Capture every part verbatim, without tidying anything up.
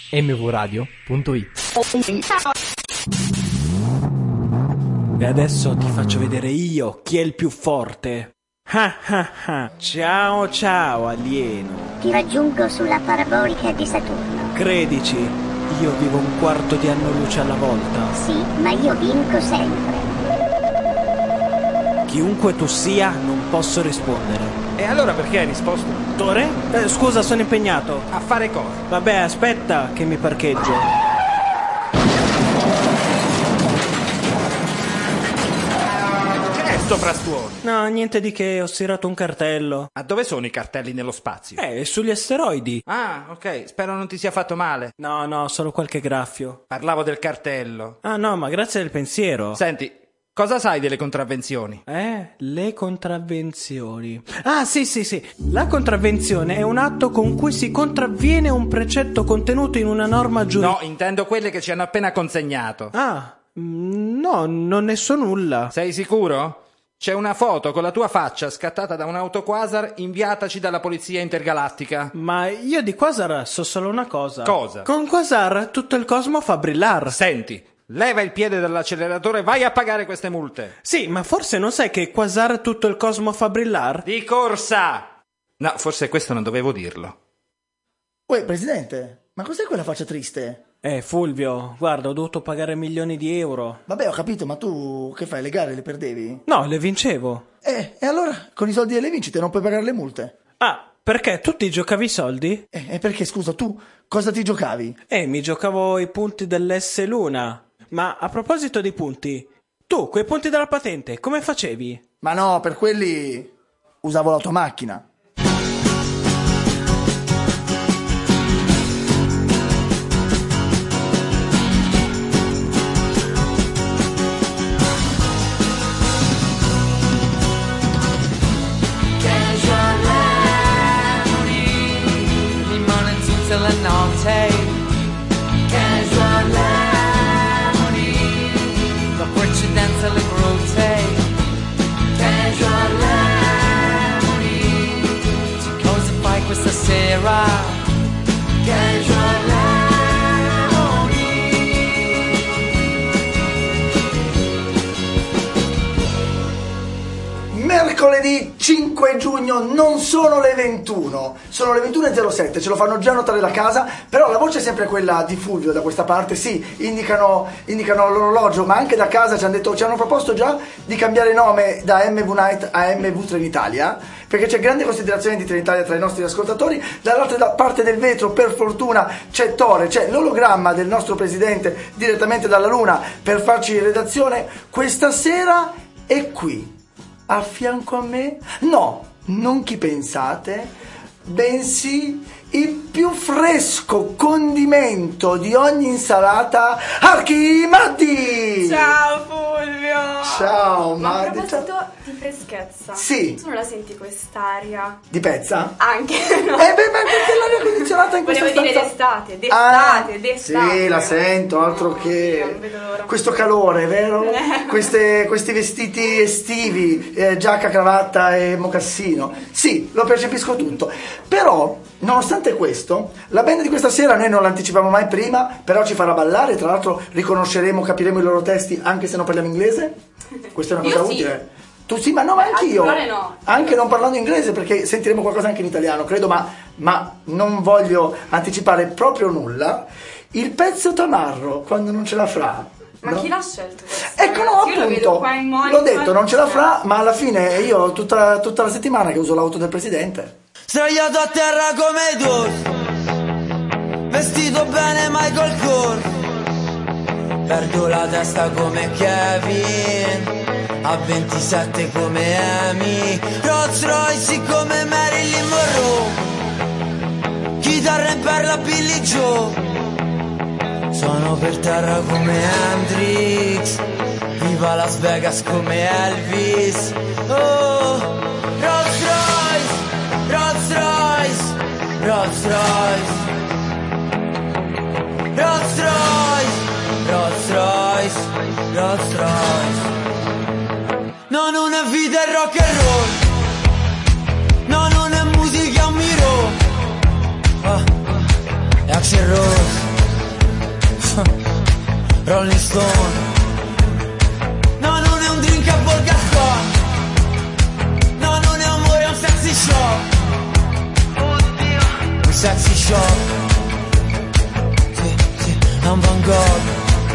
m v radio punto it. E adesso ti faccio vedere io chi è il più forte. Ah ah ah. Ciao ciao alieno. Ti raggiungo sulla parabolica di Saturno. Credici, io vivo un quarto di anno luce alla volta. Sì, ma io vinco sempre. Chiunque tu sia, non posso rispondere. E allora perché hai risposto? Dottore? Eh, scusa, sono impegnato. A fare cosa? Vabbè, aspetta che mi parcheggio. Sto frastuono. No, niente di che, ho stirato un cartello. Ma dove sono i cartelli nello spazio? Eh, sugli asteroidi. Ah, ok, spero non ti sia fatto male. No, no, solo qualche graffio. Parlavo del cartello. Ah no, ma grazie del pensiero. Senti, cosa sai delle contravvenzioni? Eh, le contravvenzioni. Ah, sì, sì, sì. La contravvenzione è un atto con cui si contravviene un precetto contenuto in una norma giuridica. No, intendo quelle che ci hanno appena consegnato. Ah, no, non ne so nulla. Sei sicuro? C'è una foto con la tua faccia scattata da un autoquasar inviataci dalla polizia intergalattica. Ma io di quasar so solo una cosa. Cosa? Con quasar tutto il cosmo fa brillar. Senti, leva il piede dall'acceleratore e vai a pagare queste multe. Sì, ma forse non sai che quasar tutto il cosmo fa brillar? Di corsa! No, forse questo non dovevo dirlo. Uè, presidente, ma cos'è quella faccia triste? Eh, Fulvio, guarda, ho dovuto pagare milioni di euro. Vabbè, ho capito, ma tu che fai? Le gare le perdevi? No, le vincevo. Eh, e allora, con i soldi delle vincite non puoi pagare le multe? Ah, perché? Tu ti giocavi i soldi? Eh, e perché, scusa, tu cosa ti giocavi? Eh, mi giocavo i punti dell'S Luna. Ma a proposito di punti, tu, quei punti della patente, come facevi? Ma no, per quelli usavo l'automacchina. La notte, casual lemoni, la precedenza le brute, casual lemoni, ci cosa fai questa sera, casual lemoni. Mercoledì cinque giugno non sono le ventuno, sono le ventuno e zero sette, ce lo fanno già notare da casa, però la voce è sempre quella di Fulvio da questa parte, sì, indicano, indicano l'orologio, ma anche da casa ci hanno detto, ci hanno proposto già di cambiare nome da M V Night a M V Trenitalia, perché c'è grande considerazione di Trenitalia tra i nostri ascoltatori. Dall'altra parte del vetro, per fortuna, c'è Tore, c'è l'ologramma del nostro presidente direttamente dalla Luna per farci redazione. Questa sera è qui, a fianco a me, no, non chi pensate, bensì il più fresco condimento di ogni insalata, Archimadi! Ciao Fulvio! Ciao Ma a Madi! proposito di freschezza, sì. Tu non la senti quest'aria? Di pezza? Anche, no? Eh beh, ma perché l'aria condizionata in questa Volevo dire stanza? d'estate, d'estate, ah, d'estate. Sì, la sento, altro no, che... Non vedo l'ora. Questo calore, vero? Queste, questi vestiti estivi, eh, giacca, cravatta e mocassino. Sì, lo percepisco tutto. Però, nonostante questo, la band di questa sera noi non l'anticipavamo mai prima, però ci farà ballare, tra l'altro riconosceremo, capiremo i loro testi anche se non parliamo inglese. Questa è una cosa Io sì. utile. Tu sì, ma no, ma anch'io. No. Anche non parlando inglese, perché sentiremo qualcosa anche in italiano, credo, ma, ma non voglio anticipare proprio nulla. Il pezzo tamarro, quando non ce la fra. Ma no? chi l'ha scelto questo? Ecco, no, Io lo vedo appunto, qua in monitor. l'ho detto, non ce la fra, ma alla fine io ho tutta, tutta la settimana che uso l'auto del presidente. Sdraiato a terra come Dor, vestito bene Michael Kors, perdo la testa come Kevin, a ventisette come Amy, Rolls Royce come Marilyn Monroe, chitarra in perla Billy Joe, sono per terra come Hendrix, viva Las Vegas come Elvis, oh, Rolls Royce, Rolls Royce, Rolls Royce, Rolls Royce, Rolls Royce, Rolls Royce. Non una vita è rock and roll, no, non è musica, è un miro, oh, è Axl Rose. balcone. No, non è un drink a Borgaston. No, non è amore, è un sexy shop. Un sexy shop. Sì, sì, è un Van Gogh.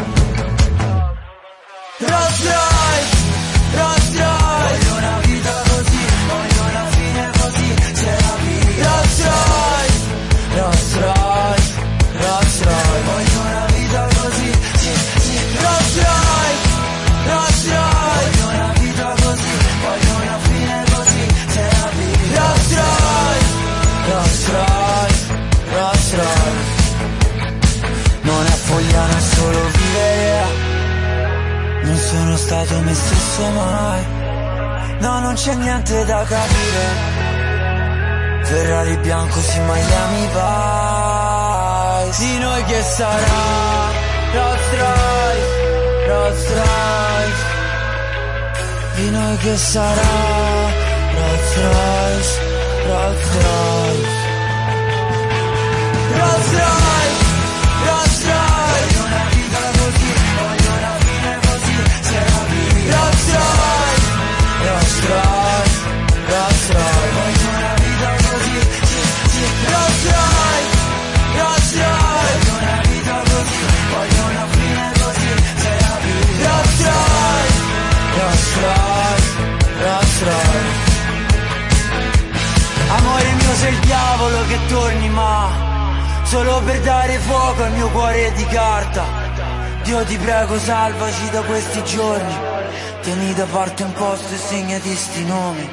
Rolls Royce, Rolls Royce. Voglio una vita così, voglio una fine così, c'è la vita. Rolls Royce, Rolls Royce, Rolls Royce. Voglio una vita così, sì, sì. Rolls Royce, Rolls Royce. Voglio una vita così, voglio una fine così, c'è la vita. Rolls Royce, Rolls Royce, Rolls Royce. Non è fogliano, è solo vivere. Non sono stato me stesso mai. No, non c'è niente da capire. Ferrari bianco su Miami Vice. Di noi che sarà Rolls Royce, Rolls Royce. Di noi che sarà Rolls Royce, Rolls Royce. Rolls Royce, Rolls Royce. Voglio una vita così, voglio una fine così, c'è la vita. Rolls Royce, Rolls Royce, Rolls Royce. Voglio una vita così, sì, sì. Rolls Royce, Rolls Royce. Voglio una vita così, voglio una fine così, c'è la vita. Rolls Royce, Rolls Royce, Rolls Royce. Amore mio, sei il diavolo che torni, ma solo per dare fuoco al mio cuore di carta. Dio ti prego, salvaci da questi giorni. Tieni da parte un posto e segnati sti nomi.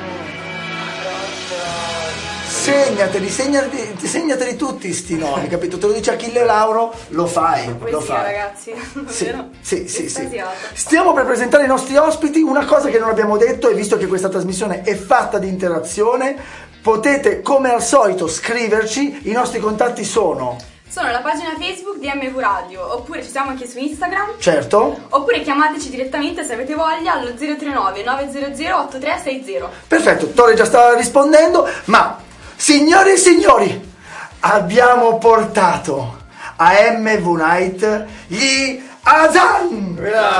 Segnateli, segnateli, segnateli tutti sti nomi, capito? Te lo dice Achille Lauro, lo fai, Poesia, lo fai. ragazzi. Sì, Vero? sì, sì, sì. Estasiata. Stiamo per presentare i nostri ospiti. Una cosa che non abbiamo detto, e visto che questa trasmissione è fatta di interazione, potete come al solito scriverci. I nostri contatti sono, Sono la pagina Facebook di M V Radio, oppure ci siamo anche su Instagram, certo, oppure chiamateci direttamente se avete voglia allo zero tre nove nove zero zero otto tre sei zero. perfetto. Tore già stava rispondendo, ma signore e signori, abbiamo portato a M V Night gli Azan.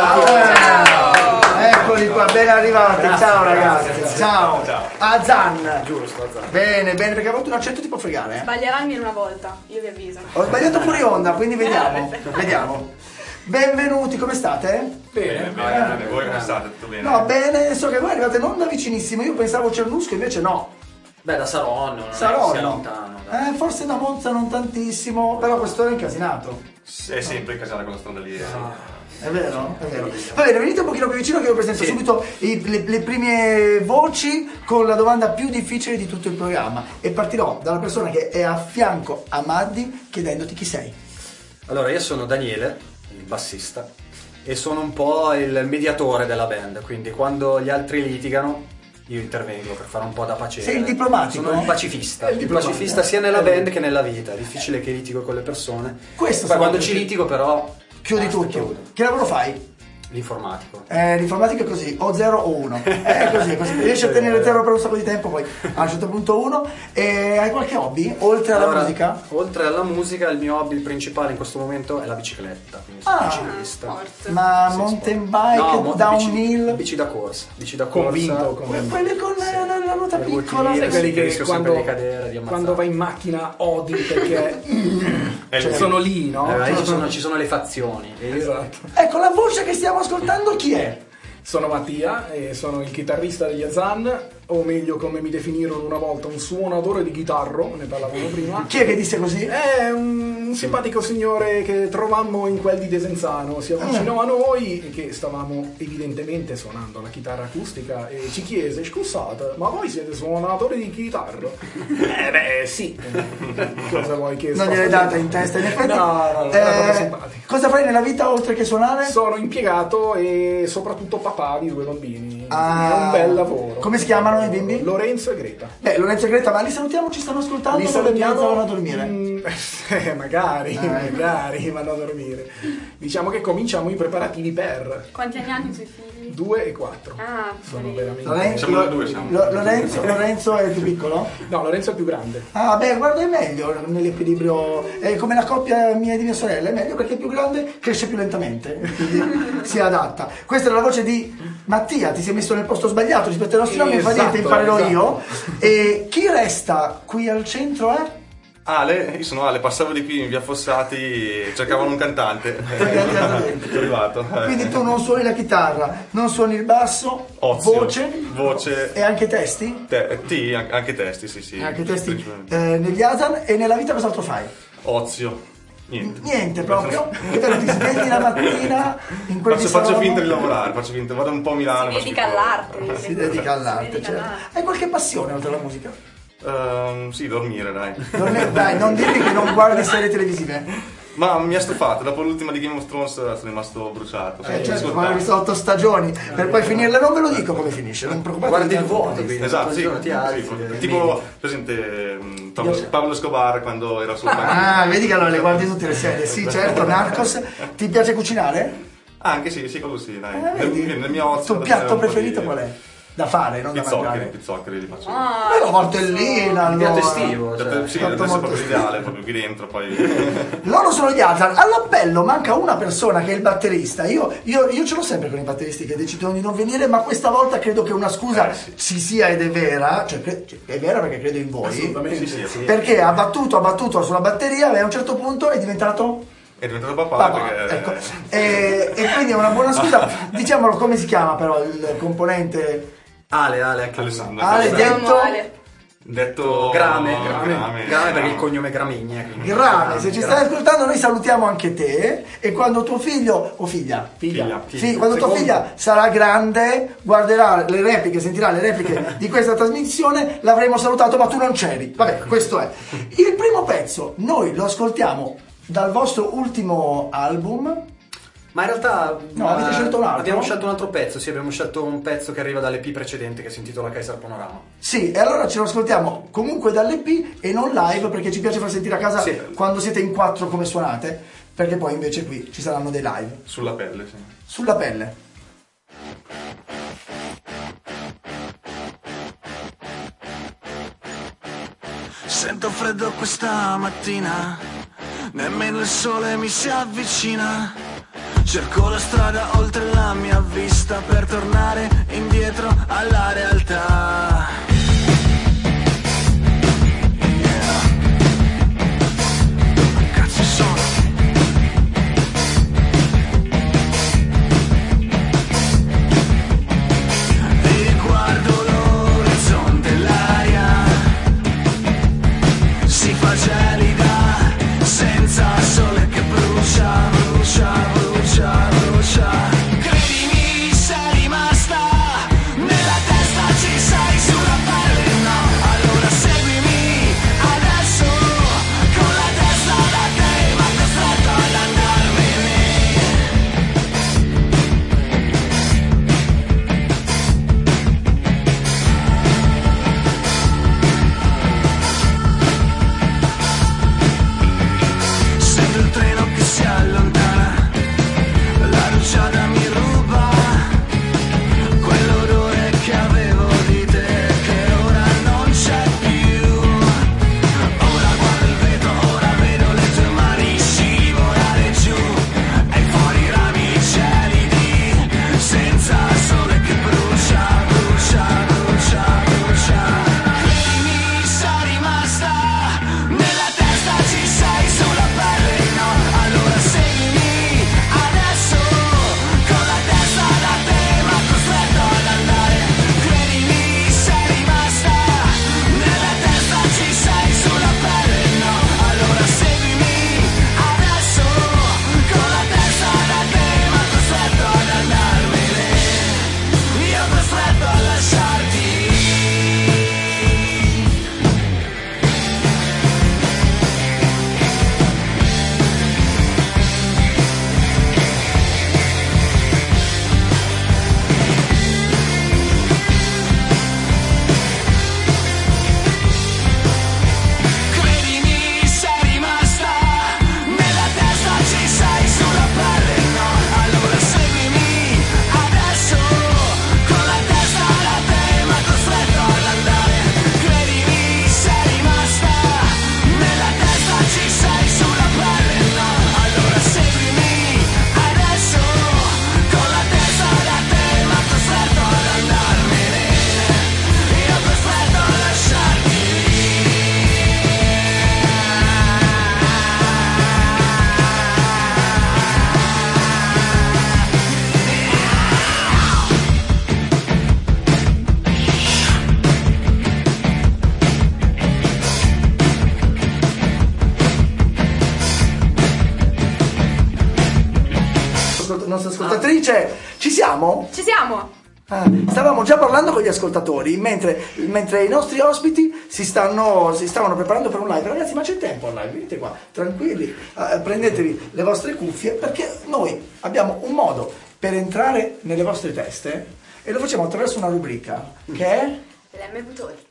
Ciao. Eccoli qua, ben arrivati. Grazie, ciao ragazzi, grazie. Ciao. Ciao. Azan. Giusto, Azan. Bene, bene, perché a volte un accento ti può fregare, eh? Sbaglierà almeno una volta, io vi avviso. Ho sbagliato fuori onda, quindi vediamo. Vediamo. Benvenuti, come state? Bene, bene, bene. Voi come state? Tutto bene? No, bene, so che voi arrivate non da vicinissimo, io pensavo Cernusco, invece no. Beh, da Saronno, non Saronno. è che sia lontano. dai. Eh, forse da Monza non tantissimo, però questo è incasinato. È sempre incasata con la strada lì. eh. È vero? È vero. Va bene, venite un pochino più vicino che io presento Sì. subito i- le, le prime voci con la domanda più difficile di tutto il programma. E partirò dalla persona che è a fianco a Maddi chiedendoti chi sei. Allora, io sono Daniele, il bassista, e sono un po' il mediatore della band, quindi quando gli altri litigano io intervengo per fare un po' da pace. Sei il diplomatico? Sono un pacifista, È il il diplomatico. pacifista sia nella band che nella vita. È difficile che litigo con le persone. Questo Poi sarà quando perché- ci litigo però Chiudi basta, tutto. chiudo. Che lavoro fai? L'informatico. Eh, l'informatica è così, o zero o uno. È così, è così. Riesci a tenere zero per un sacco di tempo, poi a un certo punto uno. E hai qualche hobby? Oltre alla Allora, musica? Oltre alla musica, il mio hobby principale in questo momento è la bicicletta. Quindi sono Ah, ciclista. forte. Ma Sì, mountain sport. bike, No, mo- downhill? Bici, bici da corsa. Bici da corsa. Convinto, Que- convinto. Quelli con la, la, la ruota Le piccola. ruotine, quelli che rischio sempre quando, di cadere, di ammazzare. quando vai in macchina odi perché È cioè, lui. sono lì, no? Eh, ci, sono, ci sono le fazioni. E io- Esatto. Ecco, la voce che stiamo ascoltando chi è? Sono Mattia e sono il chitarrista degli Azan, o meglio come mi definirono una volta, un suonatore di chitarro, ne parlavamo prima. Chi è che disse così? È un simpatico signore che trovammo in quel di Desenzano, si avvicinò a noi, che stavamo evidentemente suonando la chitarra acustica, e ci chiese: scusate, ma voi siete suonatori di chitarra? Eh beh sì, cosa vuoi che Non sto gliel'hai facendo? data in testa, in effetti. No, no, no, Eh, era proprio simpatico. cosa fai nella vita oltre che suonare? Sono impiegato e soprattutto papà di due bambini. Ah, è un bel lavoro. Come si chiamano i bimbi? Lorenzo e Greta. Beh, Lorenzo e Greta, ma li salutiamo, ci stanno ascoltando? Li o salutiamo vanno a dormire? Mm, eh, magari, Eh. magari vanno a dormire. Diciamo che cominciamo i preparativi per Quanti anni hanno i suoi figli? due e quattro. Ah, Sono sorry. veramente. Lorenzo, Siamo noi due, siamo. Lo- Lorenzo, Lorenzo è il più piccolo? No, Lorenzo è il più grande. Ah, beh, guarda, è meglio nell'equilibrio. È come la coppia mia e di mia sorella, è meglio perché il più grande cresce più lentamente, quindi si adatta. Questa è la voce di Mattia, ti sei messo nel posto sbagliato rispetto ai nostri nomi, non fa Esatto, niente, imparerò esatto. io. E chi resta qui al centro è? Ale, io sono Ale, passavo di qui in via Fossati, cercavano un cantante. È arrivato. Quindi tu non suoni la chitarra, non suoni il basso, Ozio, voce, voce. e anche testi? Te, sì, anche, anche testi, sì, sì. Anche testi Principalmente. eh, negli Asan. E nella vita cos'altro fai? Ozio. Niente. Niente proprio. E però ti svegli la mattina in quel Faccio, di Salerno. faccio finta di lavorare, faccio finta, vado un po' a Milano. Si faccio dedica un po'. all'arte. Si dedica all'arte, Si dedica certo. all'arte. Hai qualche passione oltre alla musica? Ehm, sì, dormire, dai. Non è- dai, non dirmi che non guardi serie televisive. Ma mi ha stufato, dopo l'ultima di Game of Thrones sono rimasto bruciato. Eh, certo, Ascoltate. ma ho visto otto stagioni per poi finirla, non ve lo dico come finisce, non preoccupate. Guardi il vuoto, quindi Esatto, sì, ogni giorno ti alzi, sì, eh, tipo presente mm, Pablo, Pablo Escobar quando era sul Ah, vedi che allora le guardi tutte le serie. Sì, certo, Narcos. Ti piace cucinare? Ah, anche sì, sì, quello sì, dai. Eh, vedi? nel, nel mio ozio. Il tuo da piatto fare un po' preferito di- qual è? Da fare, non da Pizzoccheri, mangiare. pizzoccheri li faccio. Ah, Beh, la mortellina, allora. piatto estivo, Da- cioè. sì, fatto adesso è molto proprio ideale, proprio qui dentro, poi... Loro sono gli Azar. All'appello manca una persona che è il batterista. Io, io, io ce l'ho sempre con i batteristi che decidono di non venire, ma questa volta credo che una scusa Eh, sì. ci sia ed è vera. Cioè, cre- cioè, è vera perché credo in voi. Assolutamente. Sì, sì, Perché ha battuto, ha battuto sulla batteria e a un certo punto è diventato è diventato papà, papà. perché... Ecco. E, e quindi è una buona scusa. Diciamolo come si chiama però il componente. Ale, Ale, anche Alessandro. Ale, Alessandro. detto male. Detto... Grame, Grame. Grame, Grame perché il cognome è Gramigna. quindi- Grame. Se ci stai ascoltando noi salutiamo anche te e quando tuo figlio o figlia Figlia. Sì, quando tua Secondo. figlia sarà grande, guarderà le repliche, sentirà le repliche di questa trasmissione, l'avremo salutato, ma tu non c'eri. Vabbè, questo è. Il primo pezzo, noi lo ascoltiamo dal vostro ultimo album. Ma in realtà No, avete eh, scelto un altro? Abbiamo scelto un altro pezzo, sì, abbiamo scelto un pezzo che arriva dall'E P precedente che si intitola Kaiser Panorama. Sì, e allora ce lo ascoltiamo comunque dall'E P e non live perché ci piace far sentire a casa Sì. quando siete in quattro come suonate, perché poi invece qui ci saranno dei live. Sulla pelle, sì. Sulla pelle. Sento freddo questa mattina, nemmeno il sole mi si avvicina. Cerco la strada oltre la mia vista per tornare indietro alla realtà. Yeah. Cazzo sono? E guardo l'orizzonte, l'aria si fa gelida, senza sole che brucia, brucia, brucia, brucia. Credimi, sei rimasta, nella testa ci sei su. nostra ascoltatrice. Ci siamo? Ci siamo! Ah, stavamo già parlando con gli ascoltatori mentre, mentre i nostri ospiti si, stanno, si stavano preparando per un live. Ragazzi, ma c'è tempo al live, venite qua, tranquilli, eh, prendetevi le vostre cuffie, perché noi abbiamo un modo per entrare nelle vostre teste e lo facciamo attraverso una rubrica che è L'M Butoric.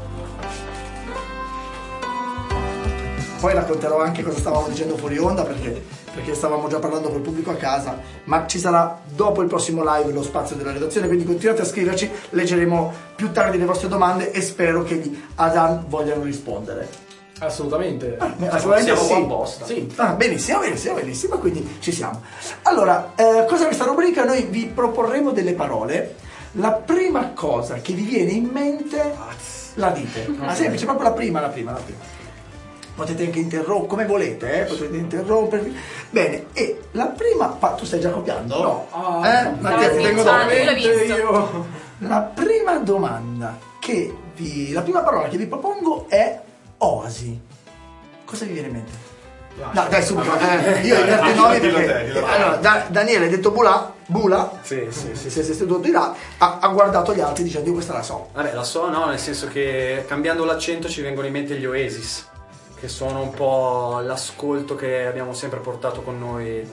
Poi racconterò anche cosa stavamo dicendo fuori onda, perché, perché stavamo già parlando col pubblico a casa, ma ci sarà dopo il prossimo live lo spazio della redazione, quindi continuate a scriverci, leggeremo più tardi le vostre domande e spero che gli Adam vogliano rispondere. Assolutamente. Ah, assolutamente siamo sì. qua apposta. Sì. Ah, benissimo, benissimo, benissimo, quindi ci siamo. Allora, eh, cosa è questa rubrica? Noi vi proporremo delle parole. La prima cosa che vi viene in mente la dite. Ma semplice, proprio la prima, la prima, la prima. Potete anche interrompere, come volete, eh? Potete interrompervi. Bene, e la prima... Pa, tu stai già copiando? No. Ah, eh? no. Mattia, ti tengo Stavo dopo. io l'ho visto. Io... La prima domanda che vi... La prima parola che vi propongo è oasi. Cosa vi viene in mente? No, dai, subito. Eh, io i certi nomi dillo perché... te, dillo te. Allora, Da- Daniele ha detto Bula, Bula, Sì, sì, sì. si è seduto di là, ha, ha guardato gli altri dicendo io questa la so. Vabbè, la so, no, nel senso che cambiando l'accento ci vengono in mente gli Oasis, che sono un po' l'ascolto che abbiamo sempre portato con noi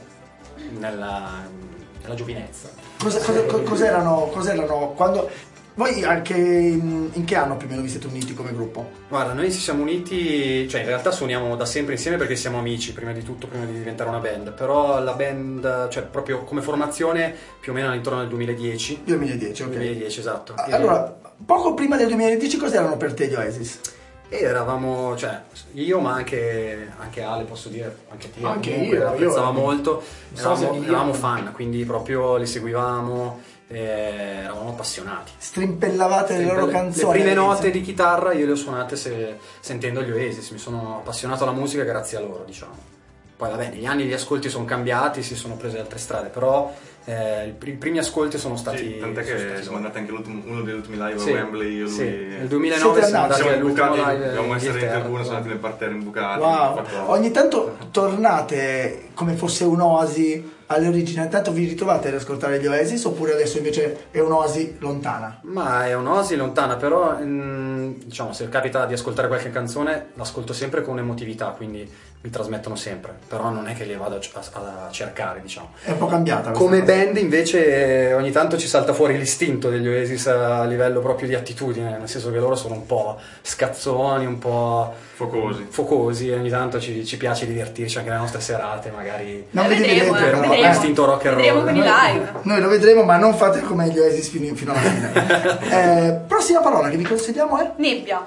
nella, nella giovinezza. Cosa, cosa, co- cos'erano, cos'erano quando... Voi anche in, in che anno più o meno vi siete uniti come gruppo? Guarda, noi ci siamo uniti, cioè in realtà suoniamo da sempre insieme perché siamo amici, prima di tutto, prima di diventare una band, però la band, cioè proprio come formazione, più o meno all'intorno del duemiladieci. duemiladieci, ok. duemiladieci, esatto. Ah, E- allora, poco prima del duemiladieci cos'erano per te gli Oasis? E eravamo, cioè, io ma anche, anche Ale, posso dire, anche te, Anche comunque, io, la apprezzava io- molto, so se eravamo, mi- eravamo fan, quindi proprio li seguivamo, eh, eravamo appassionati. Strimpellavate le loro Le- canzoni? Le prime all'inizio? note di chitarra io le ho suonate se- sentendo gli Oasis, mi sono appassionato alla musica grazie a loro, diciamo. Poi vabbè, negli anni gli ascolti sono cambiati, si sono prese altre strade, però eh, i pr- i primi ascolti sono stati... Sì, tant'è sono che stati siamo andati anche l'ultimo- uno degli ultimi live Sì, a Wembley, io e sì. lui. Nel duemilanove Siete siamo andati? andati Siamo all'ultimo imbucati, live dobbiamo in essere in Inghilterra. tribuna, siamo andati nel parterre imbucati. Wow. abbiamo fatto- Ogni tanto tornate come fosse un oasi alle origini, intanto vi ritrovate ad ascoltare gli Oasis oppure adesso invece è un'oasi lontana? Ma è un'oasi lontana, però mm, diciamo se capita di ascoltare qualche canzone l'ascolto sempre con emotività, quindi mi trasmettono sempre, però non è che le vado a, a- a cercare, diciamo. È un po' cambiata questa Come cosa. band invece eh, ogni tanto ci salta fuori l'istinto degli Oasis a livello proprio di attitudine, nel senso che loro sono un po' scazzoni, un po' Focosi. focosi e ogni tanto ci, ci piace divertirci anche nelle nostre serate, magari Non Eh, vi vedremo, dividete, eh, però, vedremo. eh. Istinto rock and Vedremo roll. con i live. Noi lo vedremo, ma non fate come gli Oasis fino, fino alla fine. eh, prossima parola che vi consigliamo è? Nebbia.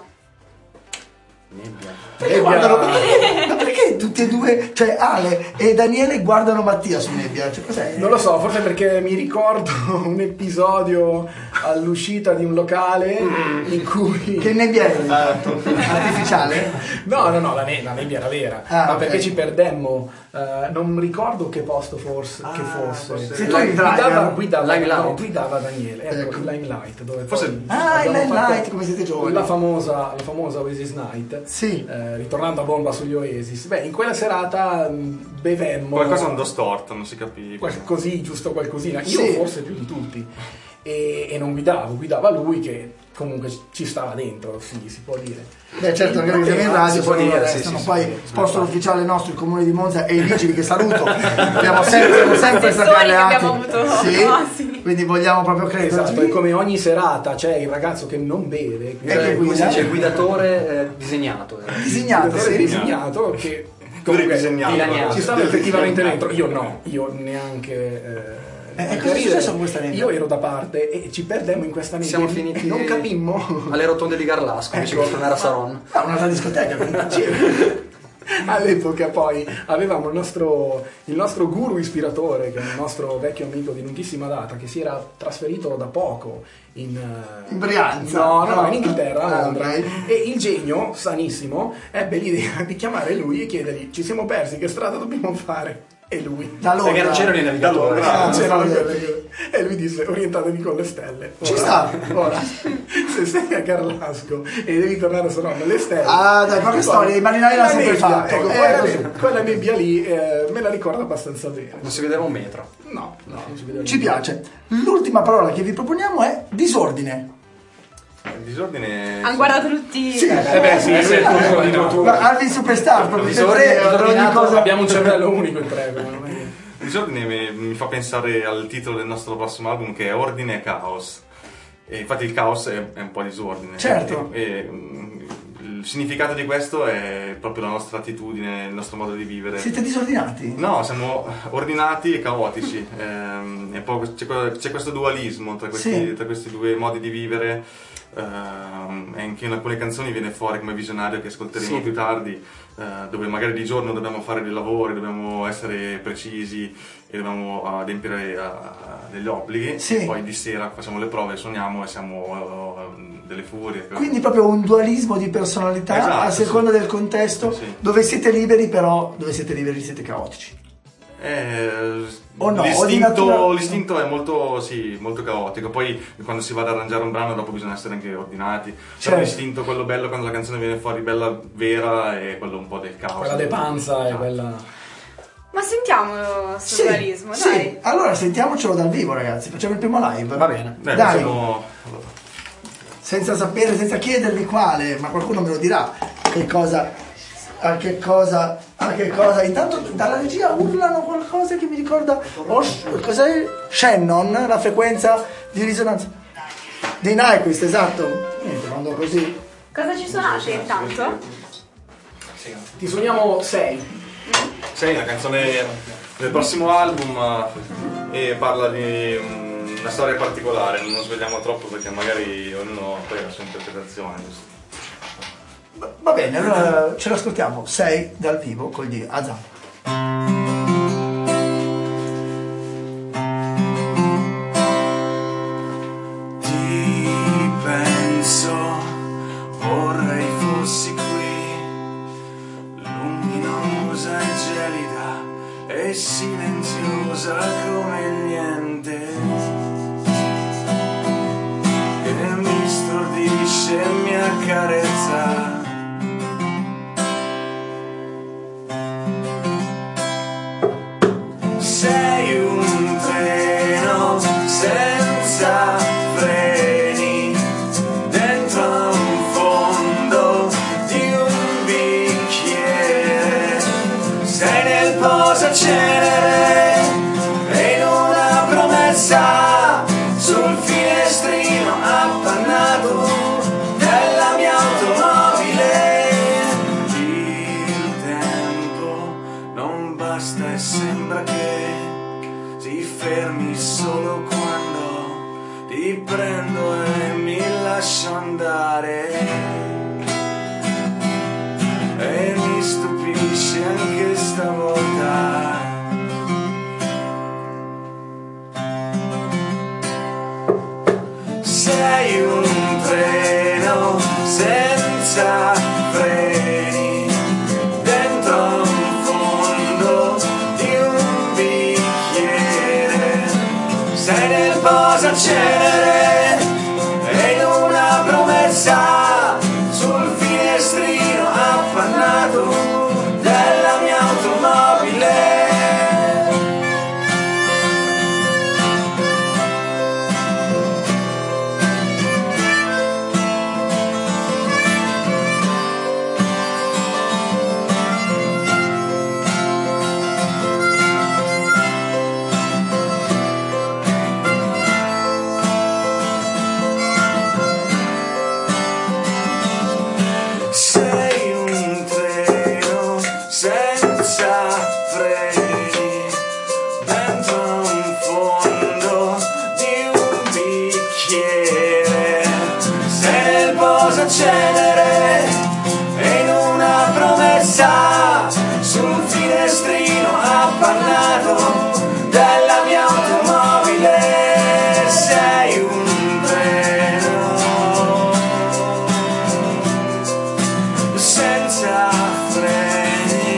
Nebbia. Perché guardano, perché, ma perché tutti e due, cioè Ale e Daniele guardano Mattia su Nebbia? Cioè, cos'è? Non lo so, forse perché mi ricordo un episodio all'uscita di un locale in cui... Che nebbia è? Artificiale? No, no, no, la, ne- la nebbia era vera, Ah, ma ok. perché ci perdemmo, eh, non ricordo che posto forse, che fosse. Se tu eri guidava, driver. guidava, Limelight. no, guidava Daniele, ecco, Ecco. il Limelight, dove Forse- poi Ah, il abbiamo Limelight, fatto come siete giovani. La famosa, la famosa Oasis Night, Sì. eh, ritornando a bomba sugli Oasis. Beh, in quella serata mh, bevemmo... Qualcosa andò storto, non si capiva. Qualcosì, giusto qualcosina. Io Sì. forse più di tutti. E, e non guidavo, guidava lui che comunque ci stava dentro, sì, si può dire. Beh certo, anche perché siamo in si radio, può poi dire, non sì, restano. sì, Poi sì, sì, sponsor sì. ufficiale nostro, il comune di Monza e i vigili che saluto. Abbiamo sempre, siamo sempre stati Assessori che alleati. abbiamo avuto. Sì. Ah, sì. Quindi vogliamo proprio credere. Esatto, e come ogni serata c'è il ragazzo che non beve, E che Cioè, come si guida? dice, il guidatore eh, disegnato. eh. Disegnato, il sì. disegnato che Comunque, disegnato. dilaniato. ci stava effettivamente dentro. Io no, io neanche... Eh, Eh, neanche cosa è a ridere. successo con questa nebbia? Io ero da parte e ci perdemmo in questa nebbia. Siamo finiti e non capimmo. alle rotonde di Garlasco invece Ecco. che tornare a Saron. Ah, un'altra discoteca. quindi. All'epoca poi avevamo il nostro, il nostro guru ispiratore, che è un nostro vecchio amico di lunghissima data, che si era trasferito da poco in, eh, In Brianza? no, no, No. in Inghilterra, a Ah, Londra. ok. E il genio, sanissimo, ebbe l'idea di chiamare lui e chiedergli: ci siamo persi, che strada dobbiamo fare? E lui Da Londra. Perché non c'erano i navigatori. Ah, C'era sì, lui- sì. e lui disse: orientatevi con le stelle. Ci Ora- sta. ora se sei a Carlasco e devi tornare a suonare alle stelle. Ah, dai, qualche storia, i marinai l'hanno sempre nebbia, fatto. ecco, Eh, quella, così. quella nebbia lì eh, me la ricordo abbastanza bene. Non si vedeva un metro. No, no, non si vedeva Ci piace. L'ultima parola che vi proponiamo è disordine. Il disordine... Hanno guardato tutti. Sì, Eh beh, sì, sì, tu, tu, tu. Ma Alvin Superstar, proprio per Disordine, tre, per ogni ordinato, cosa. Abbiamo un cervello unico in tre, però non è che- Il disordine mi, mi fa pensare al titolo del nostro prossimo album, che è Ordine e Caos. E infatti il caos è, è un po' disordine. Certo. E, e, mm, il significato di questo è proprio la nostra attitudine, il nostro modo di vivere. Siete disordinati? No, siamo ordinati e caotici. Ehm, è un po', c'è, c'è questo dualismo tra questi, Sì. tra questi due modi di vivere. Ehm, e anche in alcune canzoni viene fuori come visionario che ascolteremo Sì. più tardi, eh, dove magari di giorno dobbiamo fare dei lavori, dobbiamo essere precisi e dobbiamo adempiere a, a degli obblighi. Sì. E poi di sera facciamo le prove, suoniamo e siamo eh, delle furie. Quindi proprio un dualismo di personalità Esatto, a seconda sì. del contesto, Sì, sì. dove siete liberi, però dove siete liberi siete caotici. Eh, O no, o di l'istinto, natura- l'istinto è molto, sì, molto caotico. Poi quando si va ad arrangiare un brano dopo bisogna essere anche ordinati. Certo. Però l'istinto, quello bello, quando la canzone viene fuori bella, vera, è quello un po' del caos. Quella de panza e quella... Ma sentiamo sto dualismo, sì. dai. Allora sentiamocelo dal vivo, ragazzi. Facciamo il primo live. Va bene. Eh, Dai. possiamo- Senza sapere, senza chiedervi quale, ma qualcuno me lo dirà che cosa, a che cosa, a che cosa. Intanto dalla regia urlano qualcosa che mi ricorda, Osh, cos'è? Shannon, la frequenza di risonanza dei Nyquist, esatto. Niente, quando così. Cosa ci suonate intanto? Ti suoniamo sei. Sei, la canzone del prossimo album eh, e parla di mm, una storia particolare, non lo svegliamo troppo perché magari ognuno poi ha la sua interpretazione. giusto? Va- Va bene, allora ce l'ascoltiamo. sei dal vivo con gli Azam. Ti penso, vorrei fossi qui, luminosa e gelida e silenziosa come niente, che mi stordisce e mi accarezza. Sei un treno senza freni dentro a un fondo di un bicchiere. Sei nel posacenere e in una promessa sul finestrino appannato della mia automobile. Il tempo non basta e sembra che ti fermi solo quando ti prendo e mi lascio andare. E mi stupisce anche stavolta. Sei un treno senza freni dentro a un fondo di un bicchiere. Sei nel posacenere e in una promessa sul finestrino appannato della mia automobile. Sei un treno senza freni dentro a un fondo di un bicchiere. Sei nel posacenere e in una promessa sul finestrino appannato della mia automobile. Sei un treno senza freni.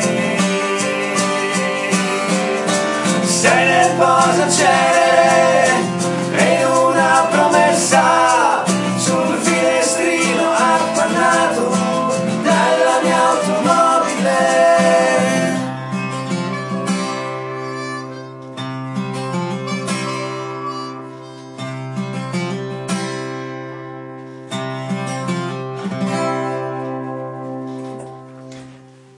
Sei nel posacenere e in una promessa sul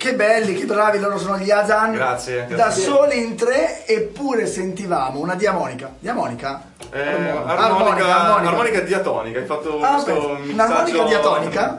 Che belli, che bravi, loro sono gli Yazan. Grazie. Da grazie. soli in tre, eppure sentivamo una diamonica. Diamonica? Eh, Armonica, armonica, armonica. armonica diatonica, hai fatto Ah, questo beh, mixaggio- un'armonica diatonica,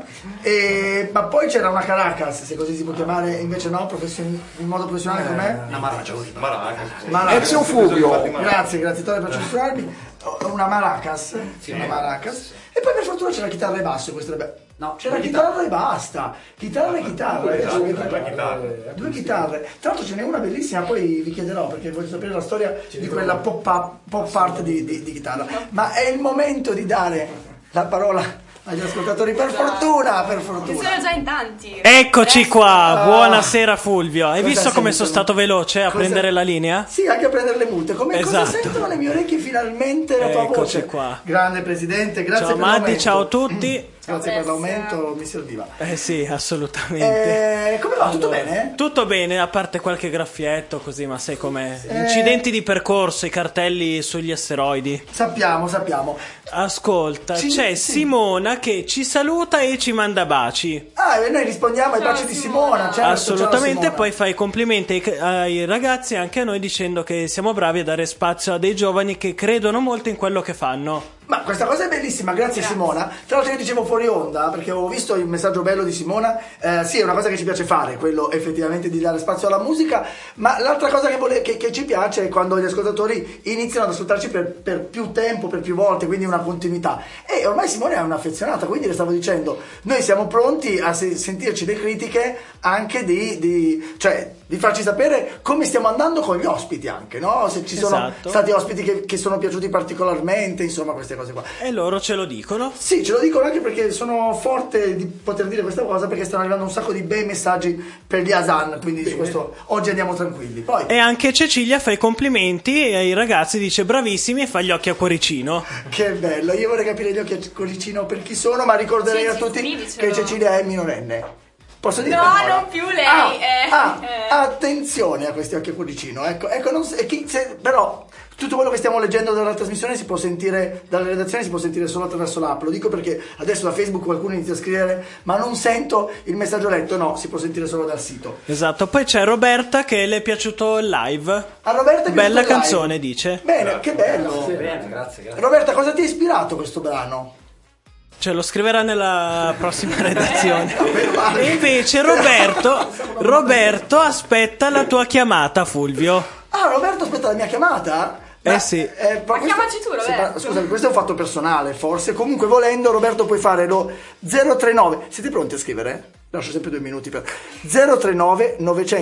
e, ma poi c'era una Caracas, se così si può chiamare, invece no, profession- in modo professionale com'è? Una maracas. Maracas. Maracas. Ex Fulvio. Grazie, grazie Tore per censurarmi. Una maracas, una maracas. E poi per fortuna c'era chitarra e basso, questo è bello. No, C'era due chitarra e basta, chitarra e chitarra, eh, Esatto, due due chitarre. due chitarre. Tra l'altro ce n'è una bellissima, poi vi chiederò perché voglio sapere la storia di quella pop, pop art di, di, di chitarra. Ma è il momento di dare la parola agli ascoltatori, per fortuna, per Ci fortuna. sono già in tanti. Eccoci Adesso- qua, buonasera Fulvio. Hai Cosa visto come sono sentono? stato veloce a Cosa- prendere la linea? Sì, anche a prendere le multe. Come cosa Esatto. sentono le mie orecchie finalmente la tua Eccoci voce? qua. Grande Presidente, grazie Ciao per Maddi, l'aumento. ciao a tutti. Grazie per Grazie. l'aumento, mi serviva. Eh sì, assolutamente. Eh, come va? Tutto Allora, bene? Tutto bene, a parte qualche graffietto così, ma sai com'è. Incidenti di percorso, i cartelli sugli asteroidi. Sappiamo, sappiamo. Ascolta, Sì, c'è sì. Simona che ci saluta e ci manda baci. Ah, e noi rispondiamo ai Ciao, baci di Simona. Simona. Certo, Assolutamente, ciao, Simona. poi fai i complimenti ai, ai ragazzi e anche a noi dicendo che siamo bravi a dare spazio a dei giovani che credono molto in quello che fanno. Ma questa cosa è bellissima, grazie, Simona. Tra l'altro io dicevo fuori onda, perché ho visto il messaggio bello di Simona, eh, sì, è una cosa che ci piace fare, quello effettivamente di dare spazio alla musica, ma l'altra cosa che, vole- che, che ci piace è quando gli ascoltatori iniziano ad ascoltarci per, per più tempo, per più volte, quindi una continuità. E ormai Simone è un'affezionata, quindi le stavo dicendo, noi siamo pronti a se- sentirci le critiche anche di, di, cioè, di farci sapere come stiamo andando con gli ospiti anche, no? Se ci sono Esatto. stati ospiti che, che sono piaciuti particolarmente, insomma queste cose qua. E loro ce lo dicono. Sì, ce lo dicono anche perché sono forte di poter dire questa cosa, perché stanno arrivando un sacco di bei messaggi per gli Asan, quindi su questo oggi andiamo tranquilli. Poi E anche Cecilia fa i complimenti ai ragazzi, dice bravissimi e fa gli occhi a cuoricino. che bello, io vorrei capire gli occhi a Colicino per chi sono, ma ricorderei Sì, a sì, tutti scrivicelo. che Cecilia è minorenne. Posso dire No, qualcosa? non più lei, Ah, eh. ah, Eh. attenzione a questi occhi a cuoricino. Ecco, ecco non, se- chi- se- però tutto quello che stiamo leggendo dalla trasmissione si può sentire, dalla redazione si può sentire solo attraverso l'app. Lo dico perché adesso da Facebook qualcuno inizia a scrivere, ma non sento il messaggio letto. No, si può sentire solo dal sito. Esatto, poi c'è Roberta che le è piaciuto il live. A Roberta è Bella piaciuto il live. canzone, dice. Bene, che bello. Bene, grazie, grazie. Roberta, cosa ti ha ispirato questo brano? Cioè lo scriverà nella prossima redazione. Meno male. E invece Roberto Roberto aspetta la tua chiamata, Fulvio. Ah, Roberto, aspetta la mia chiamata? Eh Ma, sì. eh, ma questo- chiamaci tu, sì, Roberto. ma scusa, questo è un fatto personale, forse. Comunque, volendo, Roberto, puoi fare lo zero tre nove. Siete pronti a scrivere? Lascio sempre due minuti per zero tre nove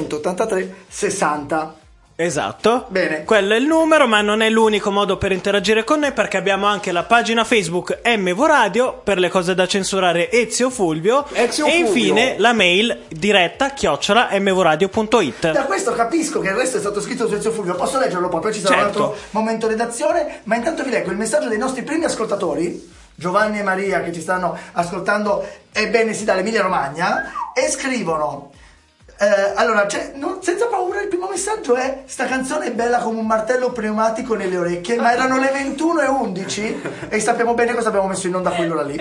nove sessanta. Esatto. Bene. Quello è il numero, ma non è l'unico modo per interagire con noi, perché abbiamo anche la pagina Facebook M V Radio, per le cose da censurare Ezio Fulvio, Ezio e Fulvio. infine la mail diretta chiocciola mvradio punto it. Da questo capisco che il resto è stato scritto su Ezio Fulvio. Posso leggerlo poi? Poi ci sarà Certo. un altro momento redazione. Ma intanto vi leggo il messaggio dei nostri primi ascoltatori, Giovanni e Maria, che ci stanno ascoltando, ebbene sì, dall'Emilia Romagna, e scrivono. Eh, allora, c'è, non- senza paura, il primo messaggio è: sta canzone è bella come un martello pneumatico nelle orecchie, ma erano le ventuno e undici e sappiamo bene cosa abbiamo messo in onda quell'ora lì.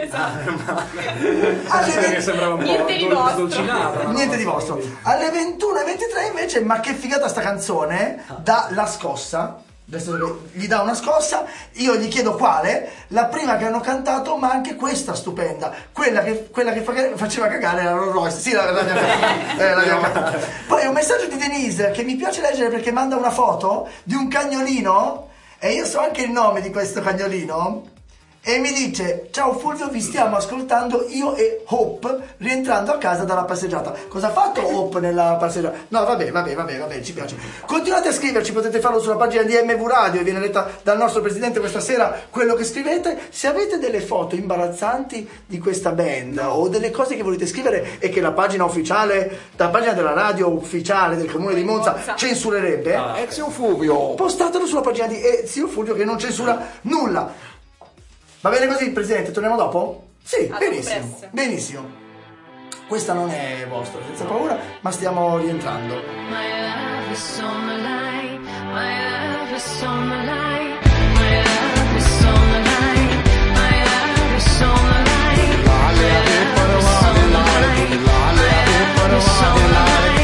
Alle Che ve- sembrava un po' Niente di dol- vostro. dolcinata. Niente di vostro. Alle ventuno e ventitré invece, ma che figata sta canzone, dà la scossa. Adesso gli dà una scossa, io gli chiedo quale, la prima che hanno cantato, ma anche questa stupenda, quella che, quella che fa- faceva cagare era Rolls Royce. Sì, la- l'abbiamo cantata. Eh, l'abbiamo cantata. Poi un messaggio di Denise che mi piace leggere perché manda una foto di un cagnolino, e io so anche il nome di questo cagnolino, e mi dice: ciao Fulvio, vi stiamo ascoltando io e Hope rientrando a casa dalla passeggiata. Cosa ha fatto Hope nella passeggiata? No, vabbè, vabbè, vabbè, vabbè, ci piace. Continuate a scriverci, potete farlo sulla pagina di M V Radio e viene letta dal nostro presidente questa sera quello che scrivete. Se avete delle foto imbarazzanti di questa band o delle cose che volete scrivere e che la pagina ufficiale, la pagina della radio ufficiale del comune di Monza censurerebbe, Ezio Fulvio. postatelo sulla pagina di Ezio Fulvio che non censura nulla. Va bene così, Presidente? Torniamo dopo? Sì, A benissimo, dopo presto. benissimo. Questa non è vostra, senza paura, ma stiamo rientrando. My love is on the line. My love is on the line. My love is on the line. My love is on the line. My love is on the line. My love is on the line.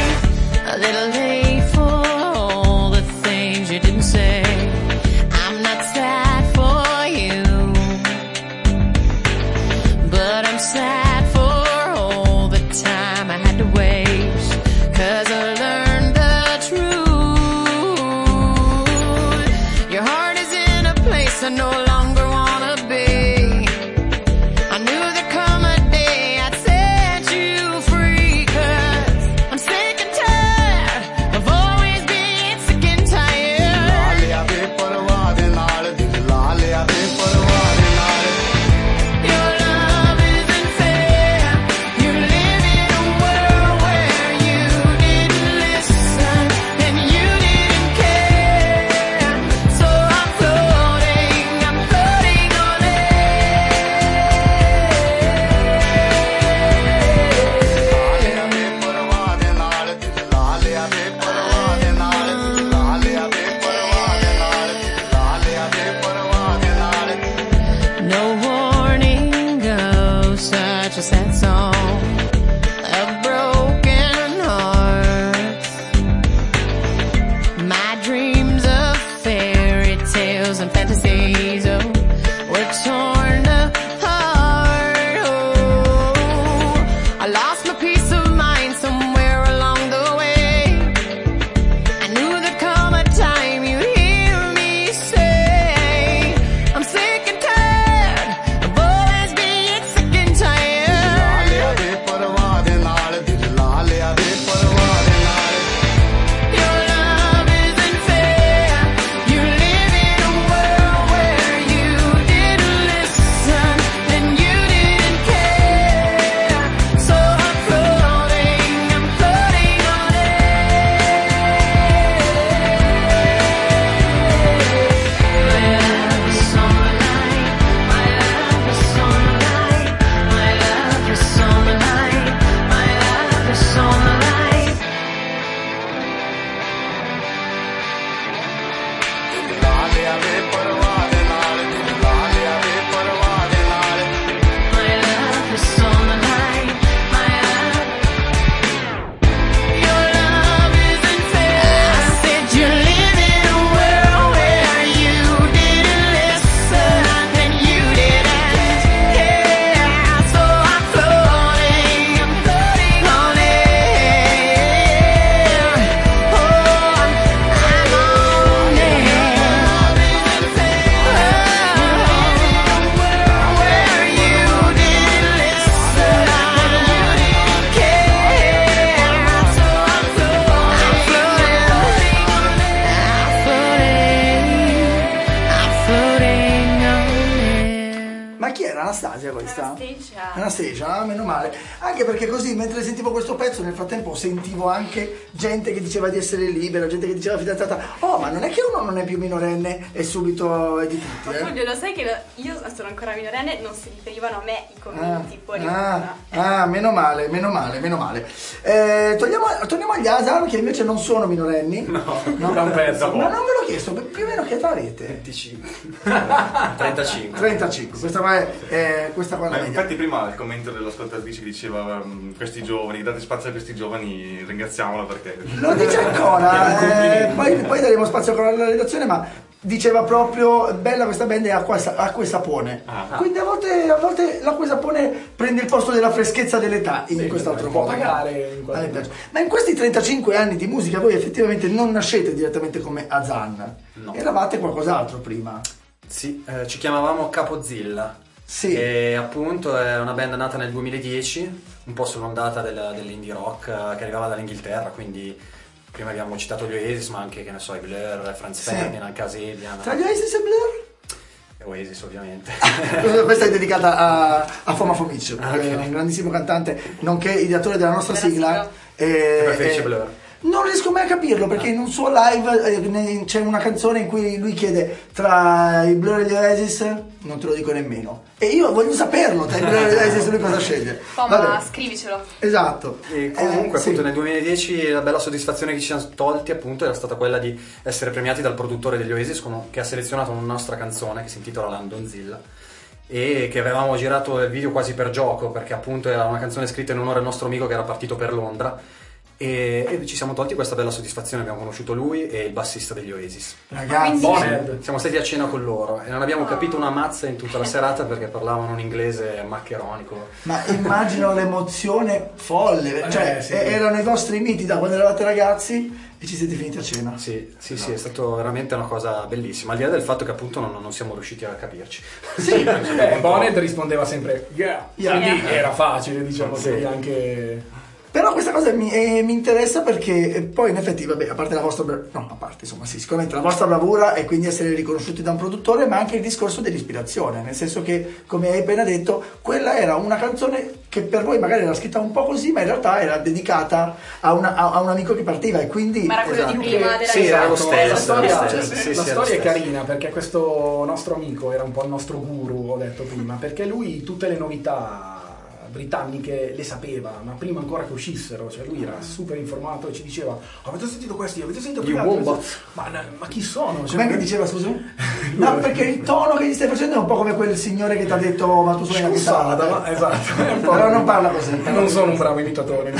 Anastasia questa? Anastasia. Anastasia, ah, meno male. Anche perché così, mentre sentivo questo pezzo, nel frattempo sentivo anche gente che diceva di essere libera, gente che diceva fidanzata. Oh, ma non è che uno non è più minorenne e subito è di tutti, Ma eh? Fulvio, lo sai che lo- io sono ancora minorenne, non si riferivano a me i commenti fuori Ah, onda. ah, meno male, meno male, meno male. Eh, togliamo, torniamo agli Asar che invece non sono minorenni. No, Non da un pezzo. Ma non ve l'ho chiesto, più o meno che età avete? venticinque. trentacinque. trentacinque, questa qua è, è questa qua è la Ma media. infatti prima il commento dell'ascoltatrice diceva um, questi giovani, date spazio a questi giovani, ringraziaamola perché... Lo dice ancora, eh, poi, poi daremo spazio ancora alla redazione, ma diceva proprio bella questa band è acqua, e- acqua e sapone. Ah. Quindi a volte, a volte l'acqua e sapone prende il posto della freschezza dell'età in Sì, quest'altro può modo. pagare in qualche A me piace. Ma in questi trentacinque anni di musica voi effettivamente non nascete direttamente come Azan. No. Eravate qualcos'altro prima. Sì, eh, ci chiamavamo Capozilla. Sì. E appunto è una band nata nel duemiladieci, un po' sull'ondata del- dell'indie rock eh, che arrivava dall'Inghilterra, quindi prima abbiamo citato gli Oasis, ma anche, che ne so, i Blur, Franz Sì. Ferdinand, Kasabian, Tra gli Oasis e Blur? e Oasis ovviamente. Questa è dedicata a, a Foma Fomic, Ah, ok. che è un grandissimo cantante, nonché ideatore della nostra Della sigla. sigla. E, Preferisce e- Blur? Non riesco mai a capirlo perché in un suo live eh, ne- c'è una canzone in cui lui chiede tra i Blur e gli Oasis, non te lo dico nemmeno. E io voglio saperlo, tra i Blur e gli Oasis lui cosa sceglie. Oh, ma Vabbè. scrivicelo. Esatto. E comunque Eh, appunto sì. nel duemiladieci la bella soddisfazione che ci siamo tolti appunto era stata quella di essere premiati dal produttore degli Oasis con- che ha selezionato una nostra canzone che si intitola Landonzilla e che avevamo girato il video quasi per gioco perché appunto era una canzone scritta in onore al nostro amico che era partito per Londra e, e ci siamo tolti questa bella soddisfazione, abbiamo conosciuto lui e il bassista degli Oasis. Ragazzi, Quindi- Bonehead. Siamo stati a cena con loro e non abbiamo capito una mazza in tutta la serata perché parlavano un inglese maccheronico. ma immagino l'emozione folle, cioè Eh, sì. eh, erano i vostri miti da quando eravate ragazzi e ci siete finiti a cena. Sì, sì, sì, è stato veramente una cosa bellissima, al di là del fatto che appunto non, non siamo riusciti a capirci. Sì, eh, Bonnet rispondeva sempre yeah, Yeah. quindi Yeah. era facile, diciamo, Sì. quindi anche... Però questa cosa mi, eh, mi interessa perché eh, poi in effetti, vabbè, a parte la vostra bra- no, a parte insomma, sì, sicuramente la vostra bravura e quindi essere riconosciuti da un produttore, ma anche il discorso dell'ispirazione, nel senso che, come hai appena detto, quella era una canzone che per voi magari era scritta un po' così, ma in realtà era dedicata a, una- a- a un amico che partiva e quindi... Ma era quello Esatto. di prima della Sì, era lo Esatto, stesso, la storia, era lo stesso, sì, la sì, era storia lo è stesso. carina perché questo nostro amico era un po' il nostro guru, ho detto prima, perché lui tutte le novità britanniche le sapeva, ma prima ancora che uscissero, cioè lui era super informato e ci diceva avete sentito questi, avete sentito Gli quell'altro?" Wombats. ma, ma chi sono? Cioè, Com'è che diceva, scusa? No, perché il tono che gli stai facendo è un po' come quel signore che ti ha detto ma tu suoni la Scussata, chitarra. ma- esatto, è un po'- Però non parla così. non sono un bravo imitatore.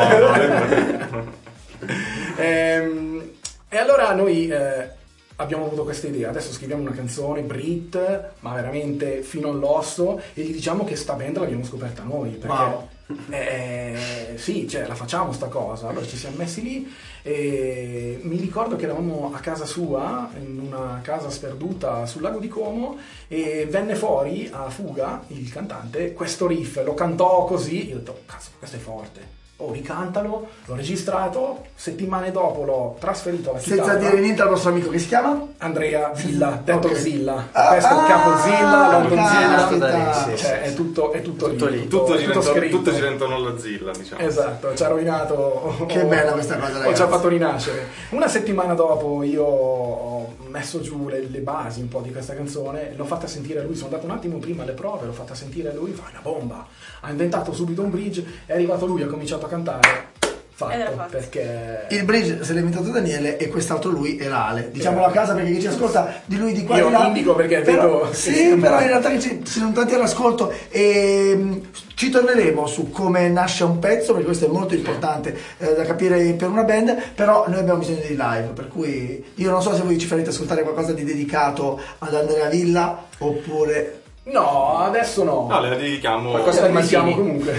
Eh, Ehm, e allora noi eh, abbiamo avuto questa idea, adesso scriviamo una canzone Brit, ma veramente fino all'osso, e gli diciamo che sta band l'abbiamo scoperta noi, perché Wow. eh, sì, cioè la facciamo sta cosa. Allora ci siamo messi lì e mi ricordo che eravamo a casa sua, in una casa sperduta sul lago di Como, e venne fuori a fuga il cantante questo riff, lo cantò così, io ho detto cazzo questo è forte. Oh, ricantalo, l'ho registrato, settimane dopo l'ho trasferito alla chitarra. Senza dire niente al vostro amico che si chiama? Andrea Zilla, detto Ok. Zilla. Ah, Questo ah, Capozilla, Londonzilla. caspita. Sì, sì, Cioè, è tutto, è tutto, Tutto lì. tutto, gira intorno, scritto. tutto gira intorno alla Zilla, diciamo. Esatto, ci ha rovinato. Che bella questa cosa, Ho ragazzi. già fatto rinascere. Una settimana dopo io ho messo giù le, le basi un po' di questa canzone, l'ho fatta sentire a lui, sono andato un attimo prima alle prove, l'ho fatta sentire a lui, fa una bomba. Ha inventato subito un bridge, è arrivato lui, ha cominciato a cantare. Ed era Fatto, fatto. perché... Il bridge se l'ha inventato Daniele e quest'altro lui era Ale. Diciamolo a casa perché chi ci ascolta di lui di qua Io di là. indico perché però, vedo che sì, sembra- però in realtà ci, ci sono tanti all'ascolto e mh, ci torneremo su come nasce un pezzo perché questo è molto importante eh, da capire per una band, però noi abbiamo bisogno di live, per cui io non so se voi ci farete ascoltare qualcosa di dedicato ad Andrea Villa oppure... No, adesso no. No, le dedichiamo. Qualcosa al la diciamo Masini. comunque.